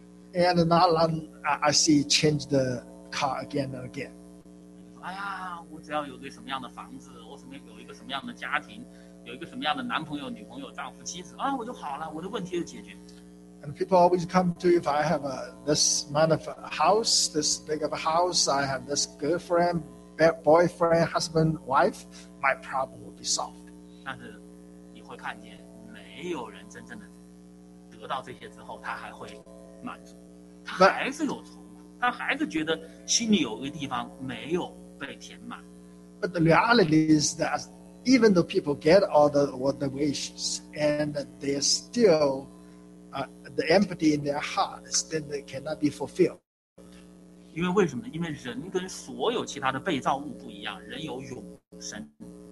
And not long, I see change the car again and again. 哎呀，我只要有个什么样的房子，我什么有一个什么样的家庭，有一个什么样的男朋友、女朋友、丈夫、妻子啊，我就好了，我的问题就解决。 And people always come to, if I have a, this amount of a house, this big of a house, I have this girlfriend, boyfriend, husband, wife, my problem will be solved. 但是你会看见，没有人真正的得到这些之后，他还会满足，他还是有愁苦，他还是觉得心里有一个地方没有被填满。 But the reality is that even though people get all the, all the wishes, and they're still Uh, the empty in their hearts, then they cannot be fulfilled. 因为为什么呢？因为人跟所有其他的被造物不一样，人有永生。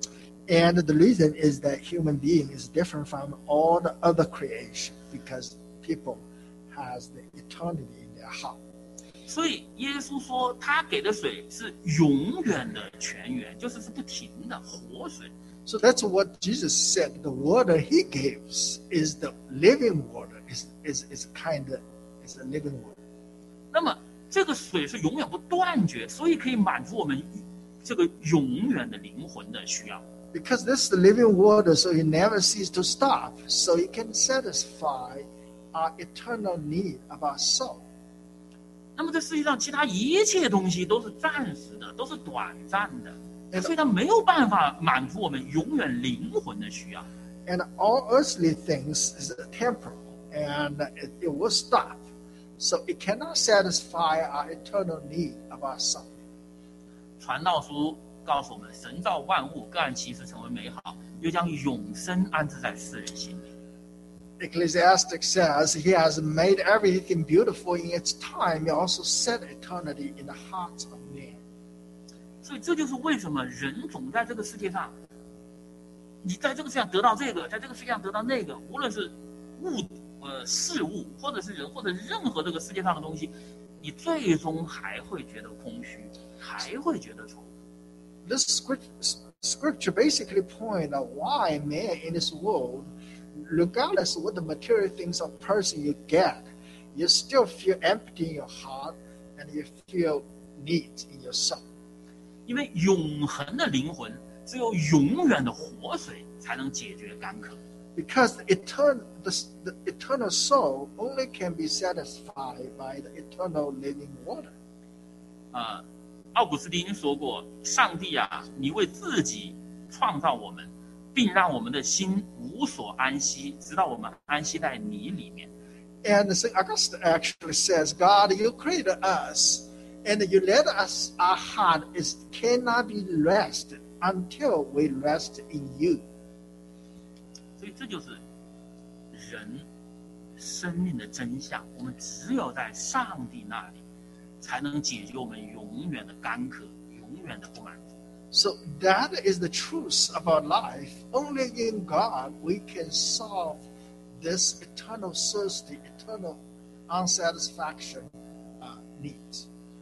And the reason is that human being is different from all the other creation because people has the eternity in their heart. 所以耶稣说，他给的水是永远的泉源，就是是不停的活水。 So that's what Jesus said. The water he gives is the living water. Is is is kind of is a living water. 那么这个水是永远不断绝，所以可以满足我们这个永远的灵魂的需要。 Because this is the living water, so it never ceases to stop. So it can satisfy our eternal need of our soul. 那么这世界上其他一切东西都是暂时的，都是短暂的，所以它没有办法满足我们永远灵魂的需要。 And all earthly things is temporal, and it, it will stop. So it cannot satisfy our eternal need of our soul. 传道书告诉我们，神造万物，各按其时成为美好，又将永生安置在世人心里。 Ecclesiastic says he has made everything beautiful in its time. He also set eternity in the hearts of men. 所以这就是为什么人总在这个世界上，你在这个世界上得到这个，在这个世界上得到那个，无论是物呃事物，或者是人，或者是任何这个世界上的东西，你最终还会觉得空虚，还会觉得愁。 This scripture, scripture basically point out why man in this world, regardless of what the material things or person you get, you still feel empty in your heart and you feel need in your soul. 因为永恒的灵魂，只有永远的活水才能解决干渴。 Because the eternal, the, the eternal soul only can be satisfied by the eternal living water. 呃，奥古斯丁说过：“上帝啊，你为自己创造我们，并让我们的心无所安息，直到我们安息在你里面。” And Saint Augustine actually says, God, you created us, and you let us, our heart is cannot be rested until we rest in you. 所以这就是人生命的真相。我们只有在上帝那里，才能解决我们永远的干渴，永远的不满足。 So that is the truth of our life. Only in God we can solve this eternal thirsty, eternal unsatisfaction uh, needs.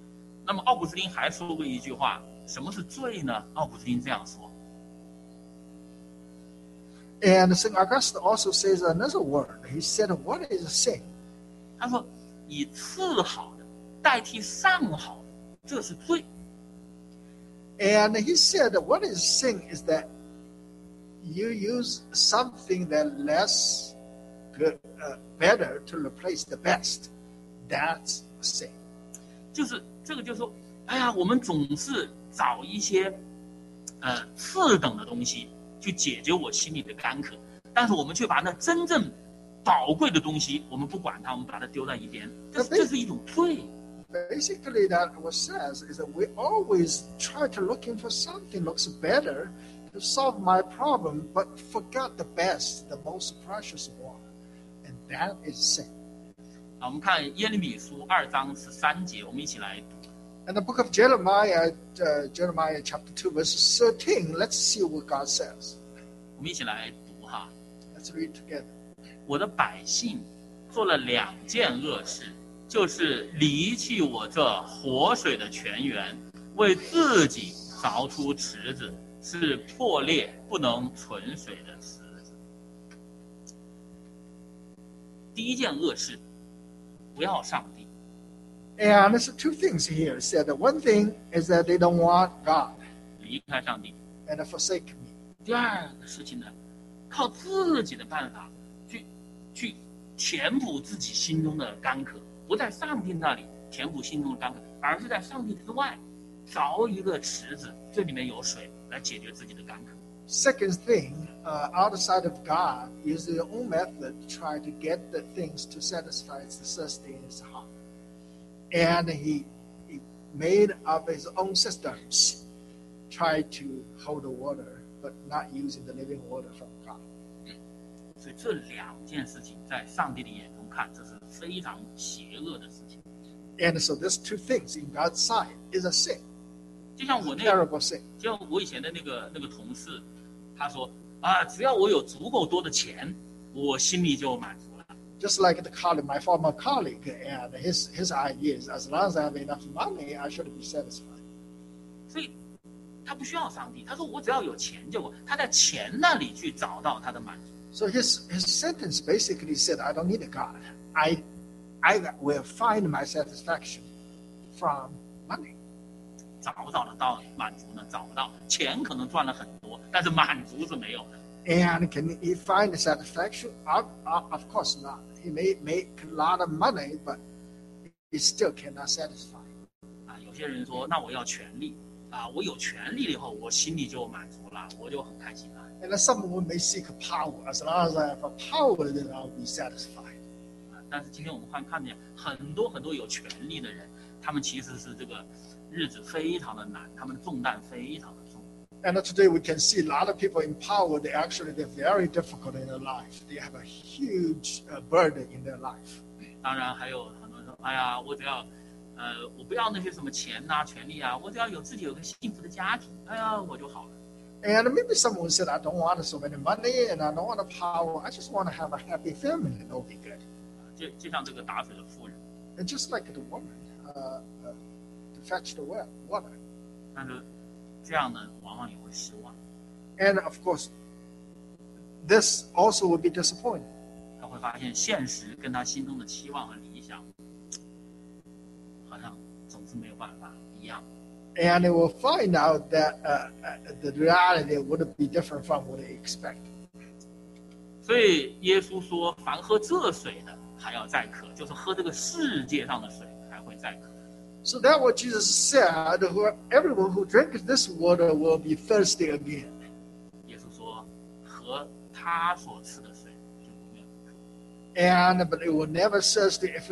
那么奥古斯丁还说过一句话，什么是罪呢？奥古斯丁这样说。 And Saint Augustine also says another word. He said, what is sin? 他说，以次好的代替上好的，这是罪。 And he said, what is sin is that you use something that less good, uh, better to replace the best. That's sin. 就是这个，就是说，哎呀，我们总是找一些呃次等的东西去解决我心里的干渴，但是我们却把那真正宝贵的东西，我们不管它，我们把它丢在一边，这这是一种罪。 Basically, that what says is that we always try to looking for something looks better to solve my problem, but forgot the best, the most precious one, and that is sin. 好，我们看耶利米书二章十三节，我们一起来读。 In the book of Jeremiah, uh, Jeremiah chapter two, verse thirteen, let's see what God says. 我们一起来读哈。 Let's read together. 我的百姓做了两件恶事，就是离弃我这活水的泉源，为自己凿出池子，是破裂不能存水的池子。第一件恶事，不要上帝。 And there's two things here. It said that one thing is that they don't want God 离开上帝。 and forsake me. 第二个事情呢，靠自己的办法去去填补自己心中的干渴，不在上帝那里填补心中的干渴，而是在上帝之外凿一个池子，这里面有水来解决自己的干渴。 Second thing, uh, outside of God, use their own method to try to get the things to satisfy the thirst in his heart. And he, he made up his own systems, tried to hold the water, but not using the living water from God. 所以这两件事情在上帝的眼中看，这是非常邪恶的事情。 And so these two things in God's sight is a sin, 就像我 a 那 terrible sin. 就像我以前的那个那个同事，他说啊，只要我有足够多的钱，我心里就满足了。 Just like the colleague, my former colleague, and his his idea is as long as I have enough money, I should be satisfied. 所以他不需要上帝，他说我只要有钱就够，他在钱那里去找到他的满足。 So his his sentence basically said, I don't need a God. I I will find my satisfaction from money. 找不找得到满足呢？找不到，钱可能赚了很多，但是满足是没有的。 And can he find the satisfaction? Of, of course not. He may make a lot of money, but he still cannot satisfy. 啊，有些人说，那我要权利啊，我有权利了以后，我心里就满足了，我就很开心了。 And then someone may seek power. As long as I have a power, then I'll be satisfied. 啊，但是今天我们看看见很多很多有权利的人，他们其实是这个日子非常的难，他们重担非常的重。 And today we can see a lot of people in power, they actually, they're very difficult in their life. They have a huge uh, burden in their life. 当然还有很多人说，哎呀，我只要，呃，我不要那些什么钱呐、权利啊，我只要有自己有个幸福的家庭，哎呀，我就好了。 And maybe someone said, I don't want so many money and I don't want the power. I just want to have a happy family and it'll be good. 就就像这个打水的妇人， And just like the woman uh, uh, to fetch the well, water. 但是这样呢，往往也会失望。 And of course, this also will be disappointing. 他会发现现实跟他心中的期望和理想，好像总是没有办法一样。 And they will find out that uh, uh, the reality would be different from what they expect. 所以耶稣说，凡喝这水的还要再渴，就是喝这个世界上的水还会再渴。 So that what Jesus said, who, everyone who drinks this water will be thirsty again. 耶稣说，喝他所赐的水就永远不渴。 And but it will never thirsty if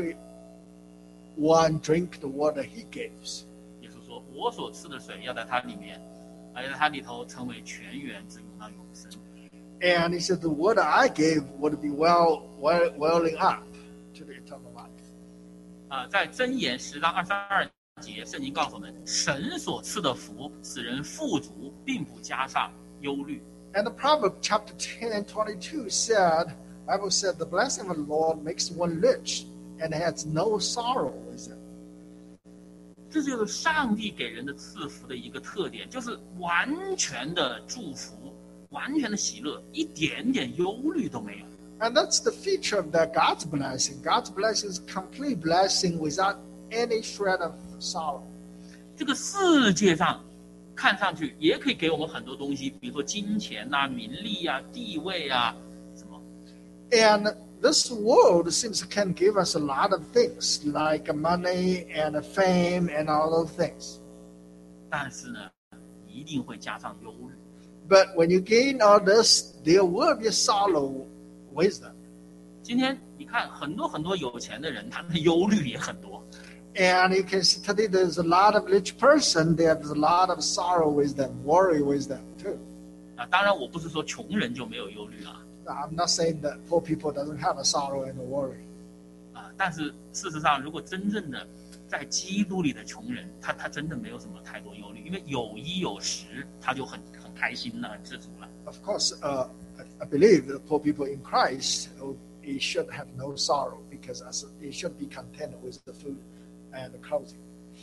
one drink the water he gives. 耶稣说，我所赐的水要在它里面，而在它里头成为泉源，直涌到永生。 And he said, the water I gave would be well, well welling up to the eternal life. 啊、在箴言十章二十二节，圣经告诉我们，神所赐的福使人富足，并不加上忧虑。 And the Proverbs chapter ten, twenty-two said, Bible said, the blessing of the Lord makes one rich and has no sorrow with it. 这就是上帝给人的赐福的一个特点，就是完全的祝福，完全的喜乐，一点点忧虑都没有。 And that's the feature of that God's blessing. God's blessing is complete blessing without any shred of sorrow. 这个世界上看上去也可以给我们很多东西，比如说金钱啊、名利啊、地位啊，什么。 And this world seems can give us a lot of things like money and fame and all those things. 但是呢，一定会加上忧虑。 But when you gain all this, there will be sorrow with them. 今天你看很多很多有钱的人，他们的忧虑也很多。 And you can see today there's a lot of rich person, there's a lot of sorrow with them, worry with them too. 啊，当然我不是说穷人就没有忧虑啊。 I'm not saying that poor people doesn't have a sorrow and a worry. 啊，但是事实上，如果真正的在基督里的穷人，他他真的没有什么太多忧虑，因为有衣有食，他就很很开心了，很知足了。 Of course, uh, I believe that poor people in Christ, they should have no sorrow because they should be content with the food and the clothing.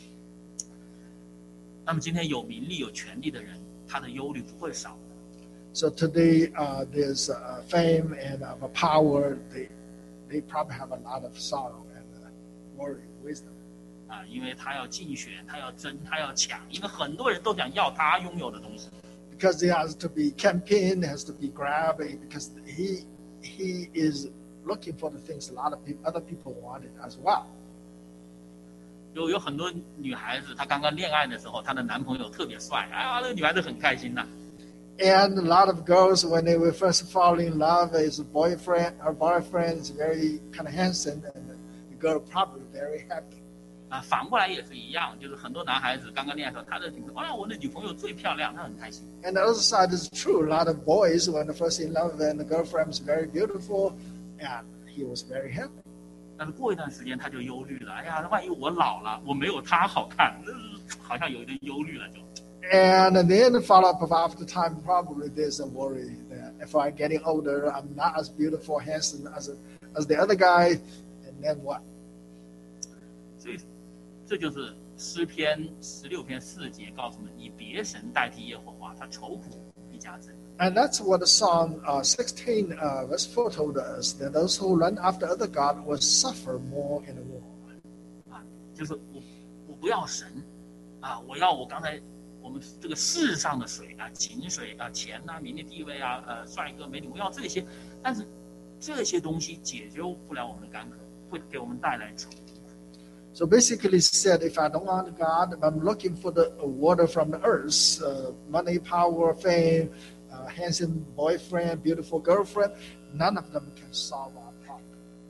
那么今天有名利有权利的人，他的忧虑不会少的。 So today, uh, there's uh, fame and uh, power. They, they probably have a lot of sorrow and uh, worry with them. 啊，因为他要竞选，他要争，他要抢，因为很多人都想要他拥有的东西。 Because there has to be campaign, has to be grab, because he he is looking for the things a lot of people, other people wanted as well. 有有很多女孩子，她刚刚恋爱的时候，她的男朋友特别帅，哎呀，那个女孩子很开心呐、啊。 And a lot of girls, when they were first falling in love, his boyfriend, her boyfriend is very kind of handsome, and the girl probably very happy. 啊，反过来也是一样，就是很多男孩子刚刚恋爱的时候，他的女朋友，啊，我的女朋友最漂亮，他很开心。 And the other side is true. A lot of boys, when they're first in love and the girlfriend is very beautiful, and he was very happy. 但是过一段时间他就忧虑了，哎呀，万一我老了，我没有他好看，好像有一点忧虑了就。 And then follow up after time, probably there's a worry that if I'm getting older, I'm not as beautiful, handsome as as the other guy, and then what? 所以这就是诗篇十六篇四节告诉我们：以别神代替耶和华，他愁苦必加增。 And that's what the Psalm uh, sixteen, uh, verse four told us, that those who run after other God will suffer more in the war. 啊，就是我我不要神啊，我要我刚才我们这个世上的水啊，井水啊，钱啊，名利地位啊，呃，帅哥美女，我要这些，但是这些东西解决不了我们的干渴，会给我们带来愁。 So basically said, if I don't want God, I'm looking for the water from the earth, uh, money, power, fame, uh, handsome boyfriend, beautiful girlfriend, none of them can solve our problem.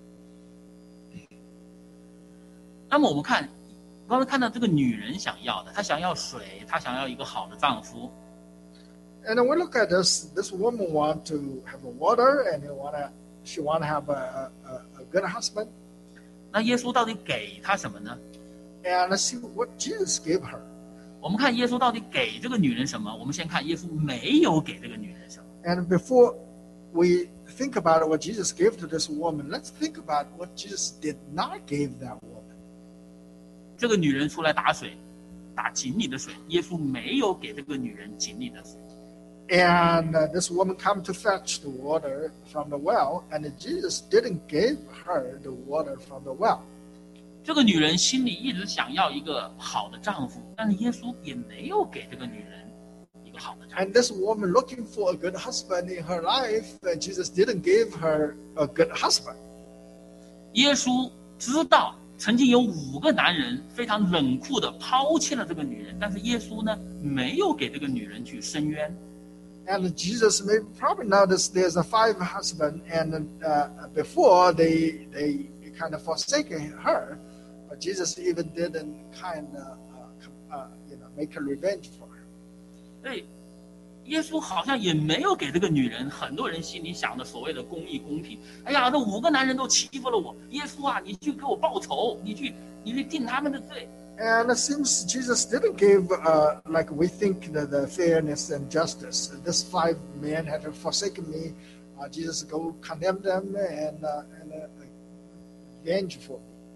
那么我们看，刚才看到这个女人想要的，她想要水，她想要一个好的丈夫。 And then we look at this, this woman want to have a water, and they wanna, she want to have a, a, a good husband. 那耶稣到底给她什么呢？ And let's see what Jesus gave her. 我们看耶稣到底给这个女人什么？我们先看耶稣没有给这个女人什么。 And before we think about what Jesus gave to this woman, let's think about what Jesus did not give that woman. 这个女人出来打水，打井里的水，耶稣没有给这个女人井里的水。 And uh, this woman come to fetch the water from the well, and Jesus didn't give her the water from the well. 这个女人心里一直想要一个好的丈夫，但是耶稣也没有给这个女人一个好的丈夫。 And this woman looking for a good husband in her life, and Jesus didn't give her a good husband. 耶稣知道曾经有五个男人非常冷酷的抛弃了这个女人，但是耶稣呢，没有给这个女人去伸冤。 And Jesus may probably notice there's a five husband, and uh, before they they kind of forsaken her, but Jesus even didn't kind of uh, uh, you know make a revenge for her. 所以，耶稣好像也没有给这个女人很多人心里想的所谓的公义公平。哎呀，这五个男人都欺负了我，耶稣啊，你去给我报仇，你去你去定他们的罪。 And it seems Jesus didn't give, uh, like we think, the, the fairness and justice. This five men had forsaken me. Uh, Jesus go condemn them and uh, and uh, avenge for me.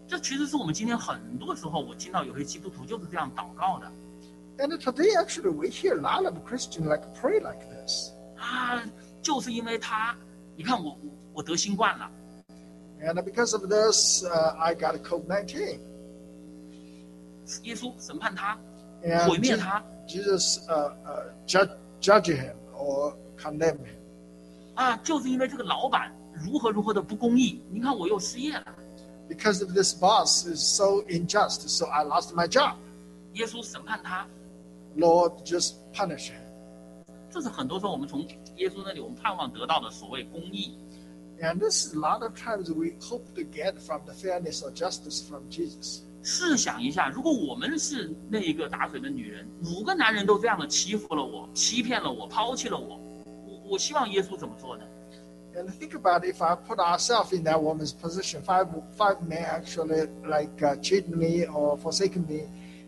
这其实是我们今天很多时候我听到有些基督徒就是这样祷告的。 And today, actually, we hear a lot of Christians like pray like this. 啊，就是因为他，你看我我我得新冠了。 And because of this, uh, I got COVID nineteen. 耶稣审判他， And 毁灭他。 Jesus uh, uh, judge, judge him or condemn him. 啊，就是因为这个老板如何如何的不公义，你看我又失业了。 Because of this boss is so unjust, so I lost my job. 耶稣审判他， Lord, just punish him. 这是很多时候我们从耶稣那里我们盼望得到的所谓公义。 And this is a lot of times we hope to get from the fairness or justice from Jesus. 试想一下，如果我们是那一个打水的女人，五个男人都这样的欺负了我，欺骗了我，抛弃了我，我我希望耶稣怎么做呢？ And think about if I put ourselves in that woman's position, five five men actually like uh, cheated me or forsaken me,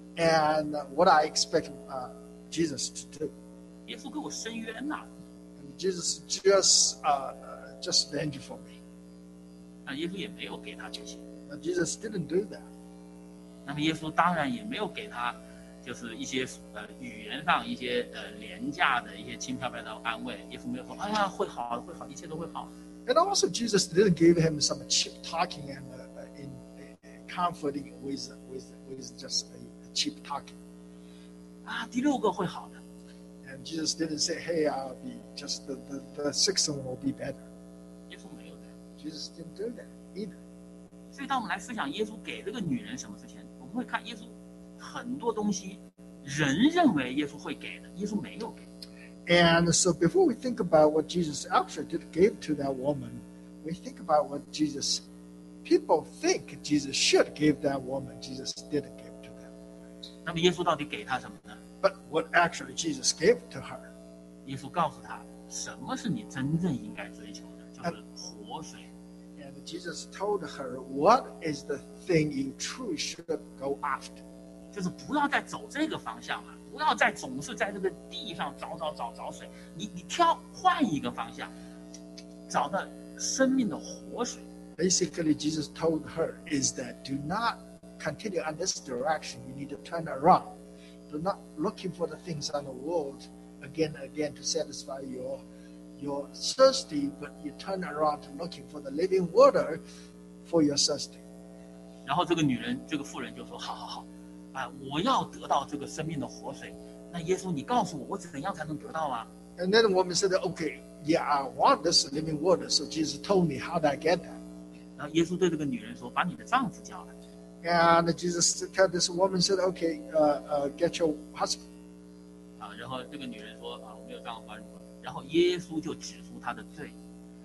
and what I expect uh, Jesus to do. 耶稣给我伸冤呐、 And Jesus just uh, uh, just vengeful me. 那耶稣也没有给他这些。 But Jesus didn't do that. 那么耶稣当然也没有给他，就是一些呃语言上一些呃廉价的一些轻飘飘的安慰。耶稣没有说，哎呀会好会好，一切都会好。 And also Jesus didn't give him some cheap talking and uh, in, in comforting with with with just a cheap talking. 啊，第六个会好的。 And Jesus didn't say, "Hey, I'll be just the the, the sixth one will be better." 耶稣没有的。 Jesus didn't do that either. 所以当我们来思想耶稣给这个女人什么之前，我们会看耶稣很多东西，人认为耶稣会给的，耶稣没有给。 And so before we think about what Jesus actually did give to that woman, we think about what Jesus, people think Jesus should give that woman, Jesus didn't give to them. 那么耶稣到底给她什么呢？ But what actually Jesus gave to her? 耶稣告诉她，什么是你真正应该追求的，就是活水。 And Jesus told her, what is the thing you truly should go after? 就是不要再走这个方向了，不要再总是在这个地上找找找找水，你你挑换一个方向，找到生命的活水。 Basically, Jesus told her is that do not continue on this direction. You need to turn around. Do not looking for the things on the world again and again to satisfy your your thirsty, but you turn around to looking for the living water for your thirsty. 然后这个女人，这个妇人就说：“好好好，啊，我要得到这个生命的活水。那耶稣，你告诉我，我怎样才能得到啊？” And then the woman said, "Okay, yeah, I want this living water." So Jesus told me how did I get that. 然后耶稣对这个女人说：“把你的丈夫叫来。” And Jesus told this woman, said, "Okay, uh, uh, get your husband." 啊，然后这个女人说：“啊，我没有丈夫。”然后耶稣就指出她的罪。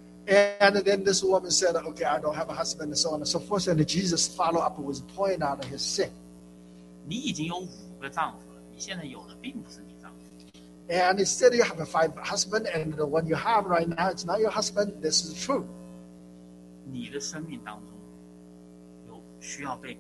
And then this woman said, "Okay, I don't have a husband," and so on and so forth. And Jesus followed up with pointing out his sin. 你已经有五个丈夫了，你现在有的并不是你丈夫。 And instead, you have a five husband, and the one you have right now, it's not your husband. This is true. 你的生命当中有需要被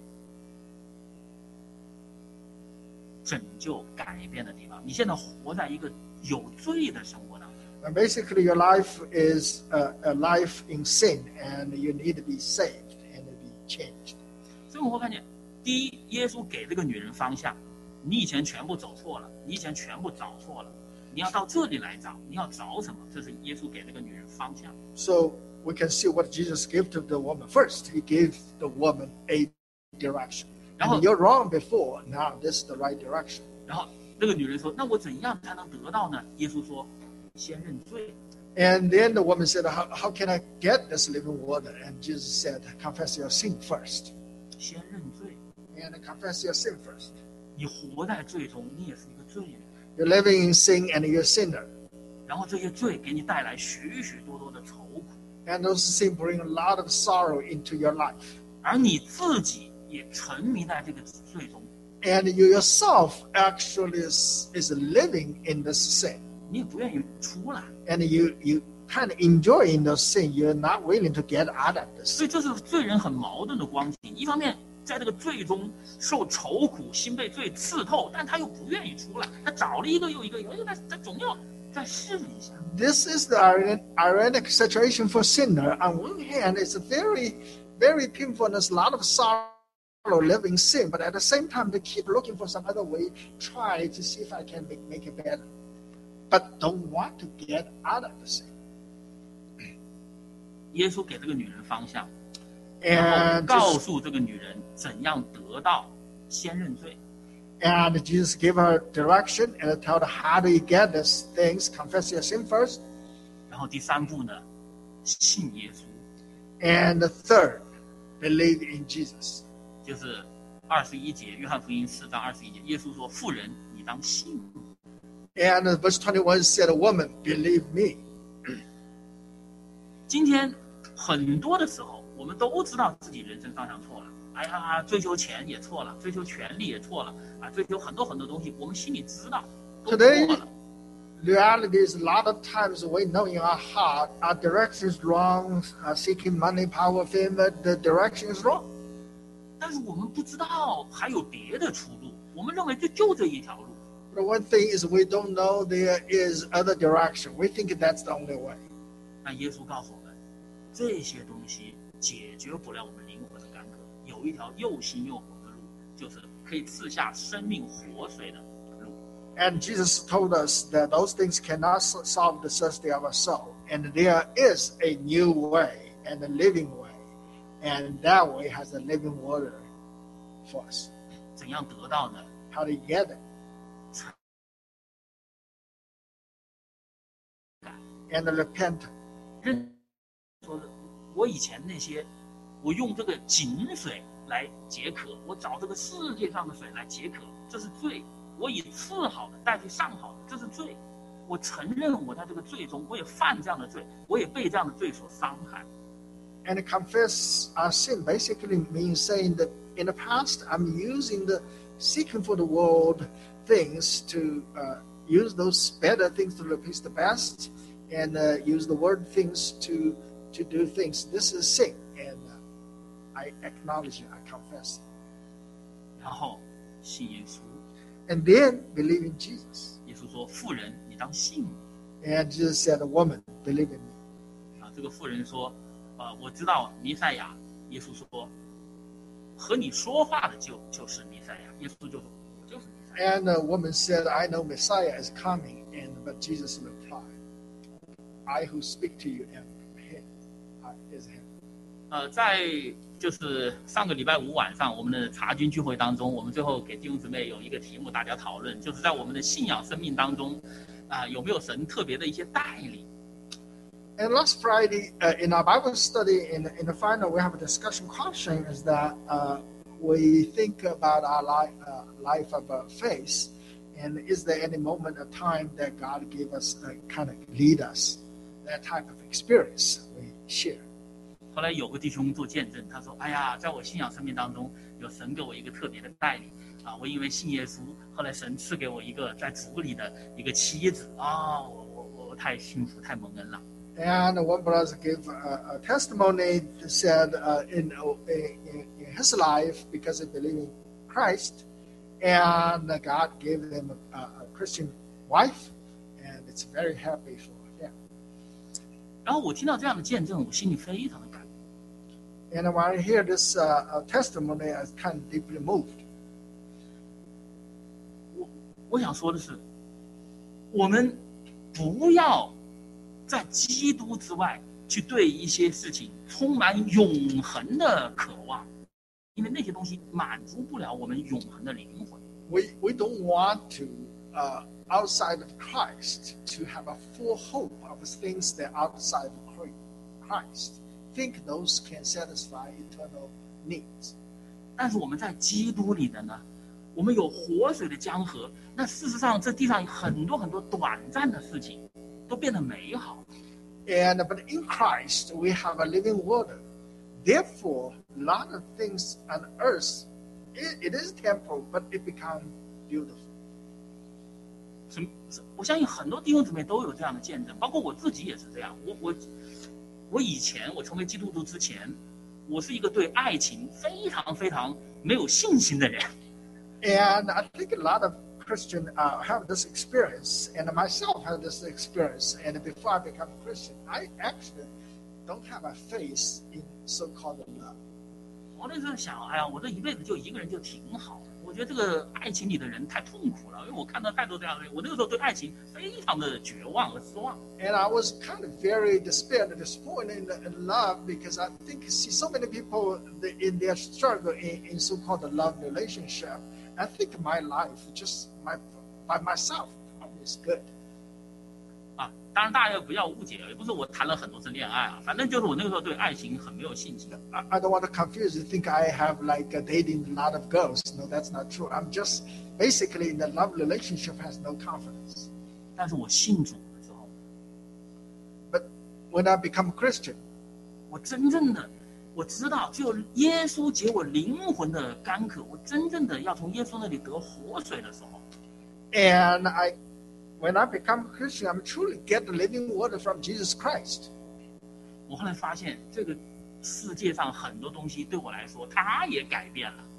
拯救、改变的地方。你现在活在一个有罪的生活当中。 And basically, your life is a, a life in sin, and you need to be saved and to be changed. 所以我会看见，第一，耶稣给这个女人方向，你以前全部走错了，你以前全部找错了，你要到这里来找，你要找什么？这是耶稣给这个女人方向。 So we can see what Jesus gave to the woman. First, he gave the woman a direction. And you're wrong before. Now, this is the right direction. 然后那个女人说：“那我怎样才能得到呢？”耶稣说：“先认罪。” And then the woman said, how, how can I get this living water? And Jesus said, confess your sin first. 先认罪。 And confess your sin first. 你活在罪中，你也是一个罪人。 You're living in sin and you're a sinner. 然后这些罪给你带来许许多多的愁苦。 And those sins bring a lot of sorrow into your life. 而你自己也沉迷在这个罪中。 And you yourself actually is, is living in this sin. 你也不愿意出来。 And you, you kind of enjoy in the sin. You're not willing to get out of this. 所以这是罪人很矛盾的光景。一方面在这个罪中受愁苦，心被罪刺透，但他又不愿意出来。他找了一个又一个，又他他总要再试一下。 This is the ironic, ironic situation for sinner. On one hand, it's a very, very painful and there's a lot of sorrow live in sin, but at the same time, they keep looking for some other way, try to see if I can make, make it better, but don't want to get out of the sin. 耶稣给这个女人方向， And 然后告 just, 诉这个女人怎样得到先认罪。 and Jesus gave her direction and told her how do you get these things, confess your sin first. 然后第三步呢，信耶稣， And the third, believe in Jesus. 就是二十一节，约翰福音四章二十一节，耶稣说：“妇人，你当信。” And verse twenty-one said, woman, believe me. 今天很多的时候，我们都知道自己人生方向错了。哎呀，追求钱也错了，追求权力也错了，啊，追求很多很多东西，我们心里知道都错 Today, 了。 the reality is a lot of times we know in our heart our direction is wrong, uh, seeking money, power, fame, but the direction is wrong. 但是我们不知道还有别的出路，我们认为就就这一条路。 The one thing is we don't know there is other direction. We think that's the only way. 那耶稣告诉我们，这些东西解决不了我们灵魂的干戈，有一条又新又活的路，就是可以赐下生命活水的路。 And Jesus told us that those things cannot solve the thirsty of our soul. And there is a new way and a living way. And that way has a living water for us. 怎样得到呢？ How do you get it? And repent. 认说我以前那些，我用这个井水来解渴，我找这个世界上的水来解渴，这是罪。我以次好的代替上好的，这是罪。我承认我在这个罪中，我也犯这样的罪，我也被这样的罪所伤害。 And confess our sin basically means saying that in the past I'm using the seeking for the world things to uh, use those better things to replace the best, and uh, use the word things to to do things. This is sin, and uh, I acknowledge it, I confess it. 然后信耶稣， And then believe in Jesus. 耶稣说：“妇人，你当信我。” And Jesus said, woman, believe in me. 啊，这个妇人说：“呃，我知道弥赛亚。”耶稣说：“和你说话的就就是弥赛亚。”耶稣就说：“我就是弥赛亚。” And the woman said, I know Messiah is coming. And but Jesus replied, I who speak to you am him. I is him. 呃，在就是上个礼拜五晚上我们的查经聚会当中，我们最后给弟兄姊妹有一个题目，大家讨论，就是在我们的信仰生命当中，啊、呃，有没有神特别的一些带领？ And last Friday, uh, in our Bible study, in, in the final, we have a discussion question is that uh, we think about our life, uh, life of uh, faith, and is there any moment of time that God gave us, uh, kind of lead us, that type of experience we share. 后来有个弟兄做见证，他说：“哎呀，在我信仰生命当中，有神给我一个特别的带领啊！我因为信耶稣，后来神赐给我一个在主里的一个妻子啊！我我我太幸福，太蒙恩了。” And one brother gave a, a testimony that said uh, in, in, in his life, because he believed in Christ, and God gave him a, a Christian wife, and it's very happy for him. 然后我听到这样的见证，我心里非常的感动。 And when I hear this uh, testimony, I was kind of deeply moved. 我我想说的是，我们不要在基督之外去对一些事情充满永恒的渴望，因为那些东西满足不了我们永恒的灵魂。 We, we don't want to, uh, outside of Christ, to have a full hope of things that are outside of Christ. Think those can satisfy eternal needs. 但是我们在基督里的呢，我们有活水的江河。那事实上，这地上有很多很多短暂的事情，都变得美好。 And but in Christ we have a living water. Therefore, a lot of things on earth, it, it is temporal, but it becomes beautiful. 什么？我相信很多弟兄姊妹都有这样的见证，包括我自己也是这样。我我我以前我成为基督徒之前，我是一个对爱情非常非常没有信心的人。 And I think a lot of Christians uh, have this experience, and myself had this experience. And before I become a Christian, I actually don't have a faith in so-called love. 我那时候想，哎呀，我这一辈子就一个人就挺好的。我觉得这个爱情里的人太痛苦了，因为我看到太多这样的人。我那个时候对爱情非常的绝望和失望。 And I was kind of very despaired at this point in, in love because I think I see so many people in their struggle in, in so-called love relationship. I think my life, just my by myself, is good. 啊，当然大家不要误解，也不是我谈了很多次恋爱啊，反正就是我那个时候对爱情很没有信心。 I, I don't want to confuse you. Think I have like a dating a lot of girls. No, that's not true. I'm just basically in a love relationship has no confidence. 但是我信主的时候， But when I become a Christian, 我真正的我知道，只有耶稣解我灵魂的干渴，我真正的要从耶稣那里得活水的时候， and I, when I become a Christian, I'm truly get the living water from Jesus Christ. 我后来发现这个世界上很多东西对我来说，它也改变了。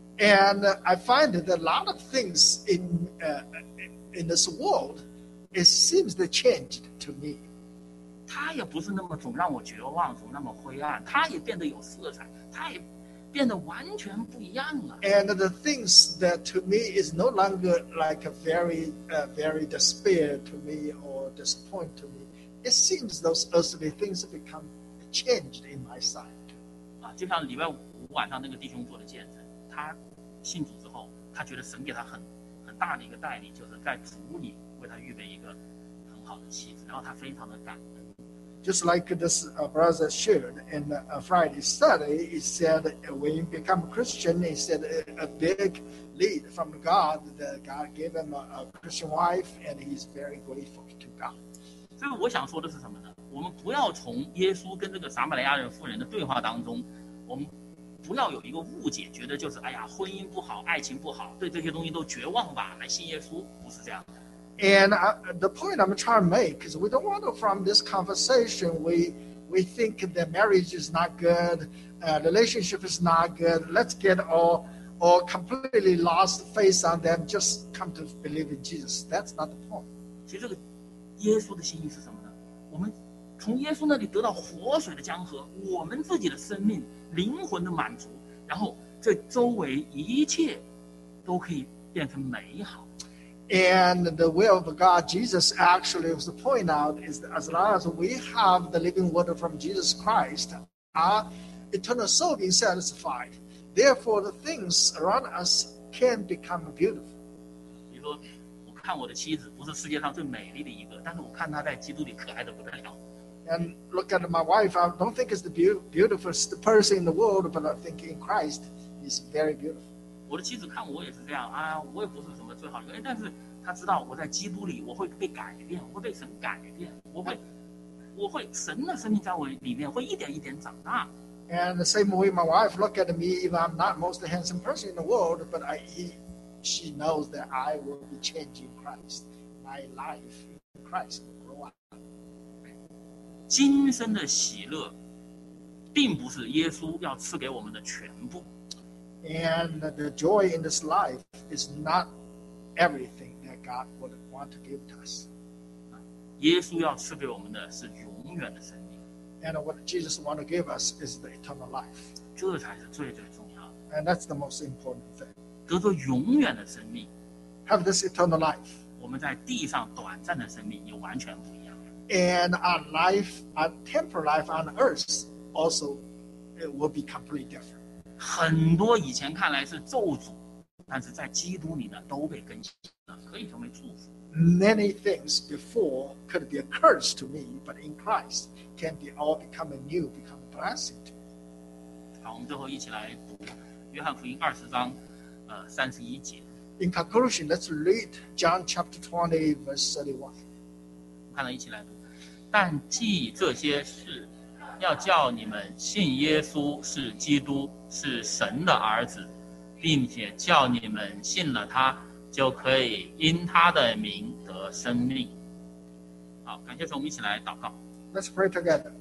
And uh, I find that a lot of things in uh, in this world, it seems they changed to me. 它也不是那么总让我绝望，总那么灰暗，它也变得有色彩，它也变得完全不一样了。 And the things that to me is no longer like a very, uh, very despair to me or disappoint to me. It seems those earthly things have become changed in my sight. 啊，就像礼拜五晚上那个弟兄做的见证，他信主之后，他觉得神给他很很大的一个带领，就是在主里为他预备一个很好的妻子，然后他非常的感恩。 Just like this uh, brother shared in a Friday study, he said when you become a Christian, he said a, a big lead from God that God gave him a, a Christian wife, and he's very grateful to God. 所以我想说的是什么呢？我们不要从耶稣跟这个撒玛利亚人妇人的对话当中，我们不要有一个误解，觉得就是哎呀，婚姻不好，爱情不好，对这些东西都绝望吧，来信耶稣，不是这样的。 And I, the point I'm trying to make is we don't want to, from this conversation, we we think that marriage is not good, uh, relationship is not good. Let's get all or completely lost faith on them, just come to believe in Jesus. That's not the point. 其实这个耶稣的心意是什么呢？我们从耶稣那里得到活水的江河，我们自己的生命、灵魂的满足，然后这周围一切都可以变成美好。 And the will of God, Jesus actually was to point out is that as long as we have the living water from Jesus Christ, our eternal soul being satisfied. Therefore, the things around us can become beautiful. 比如说，我看我的妻子不是世界上最美丽的一个，但是我看她在基督里可爱的不得了。 And look at my wife. I don't think it's the beautiful person in the world, but I think in Christ, is very beautiful. 我的妻子看我也是这样啊，我也不是什么最好的人，但是她知道我在基督里，我会被改变，我会被神改变，我会，我会神的生命在我里面会一点一点长大。 And the same way, my wife look at me. Even I'm not most handsome person in the world, but I, he, she knows that I will be changing Christ. My life in Christ will grow up. 今生的喜乐，并不是耶稣要赐给我们的全部。 And the joy in this life is not everything that God would want to give to us. 耶稣要赐给我们的是永远的生命， And what Jesus want to give us is the eternal life. 这才是最最重要的。 And that's the most important thing. 得着永远的生命， Have this eternal life. 我们在地上短暂的生命也完全不一样。 And our life, our temporal life on earth also it will be completely different. 很多以前看来是咒诅，但是在基督里呢都被更新了，可以成为祝福。 Many things before could be a curse to me, but in Christ can be all become a new, become a blessing to me. 好，我们最后一起来读约翰福音二十章，呃，三十一节。 In conclusion, let's read John chapter twenty, verse thirty-one. 看了一起来读。但记这些事，要叫你们信耶稣是基督，是神的儿子，并且叫你们信了他，就可以因他的名得生命。好，感谢主，我们一起来祷告。 Let's pray together.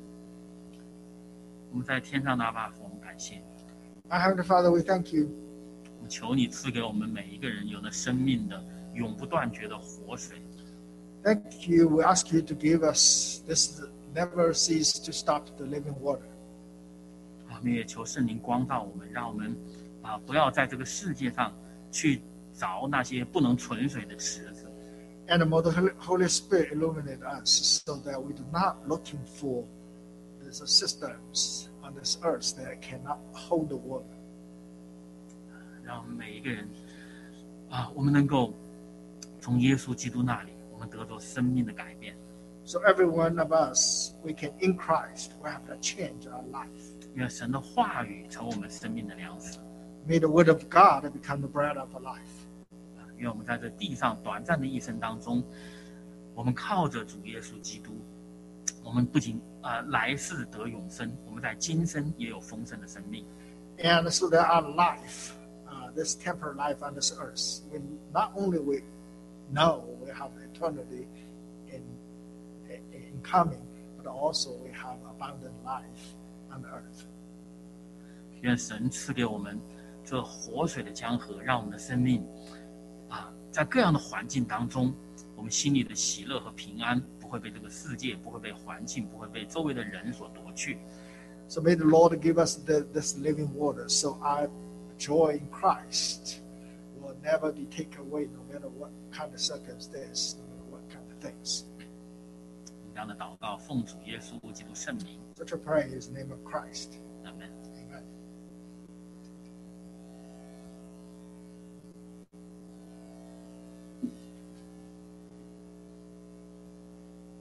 我们在天上的阿爸父，我们感谢你， Our Heavenly Father, we thank you. 我们求你赐给我们每一个人有了生命的永不断绝的活水。 Thank you. We ask you to give us this never cease to stop the living water. 啊， 我们也求圣灵光照我们，让我们啊不要在这个世界上去找那些不能存水的池子。 And the Holy Holy Spirit illuminate us so that we do not looking for these systems on this earth that cannot hold the water. 让我们每一个人啊，我们能够从耶稣基督那里，我们得着生命的改变。 So every one of us, we can in Christ, we have to change our life. 愿神的话语成为我们生命的粮食。 May the word of God become the bread of our life. 愿我们在这地上短暂的一生当中，我们靠着主耶稣基督，我们不仅啊、呃、来世得永生，我们在今生也有丰盛的生命。 And so that our life, uh, this temporary life on this earth, we not only we know we have eternity in, in coming, but also we have abundant life on the earth. 愿神赐给我们这活水的江河，让我们的生命啊，在各样的环境当中，我们心里的喜乐和平安不会被这个世界，不会被环境，不会被周围的人所夺去。 So may the Lord give us the, this living water, so our joy in Christ will never be taken away, no matter what kind of circumstance, no matter what kind of things. 这样的祷告，奉主耶稣基督圣名， Such a prayer is the name of Christ. 阿门。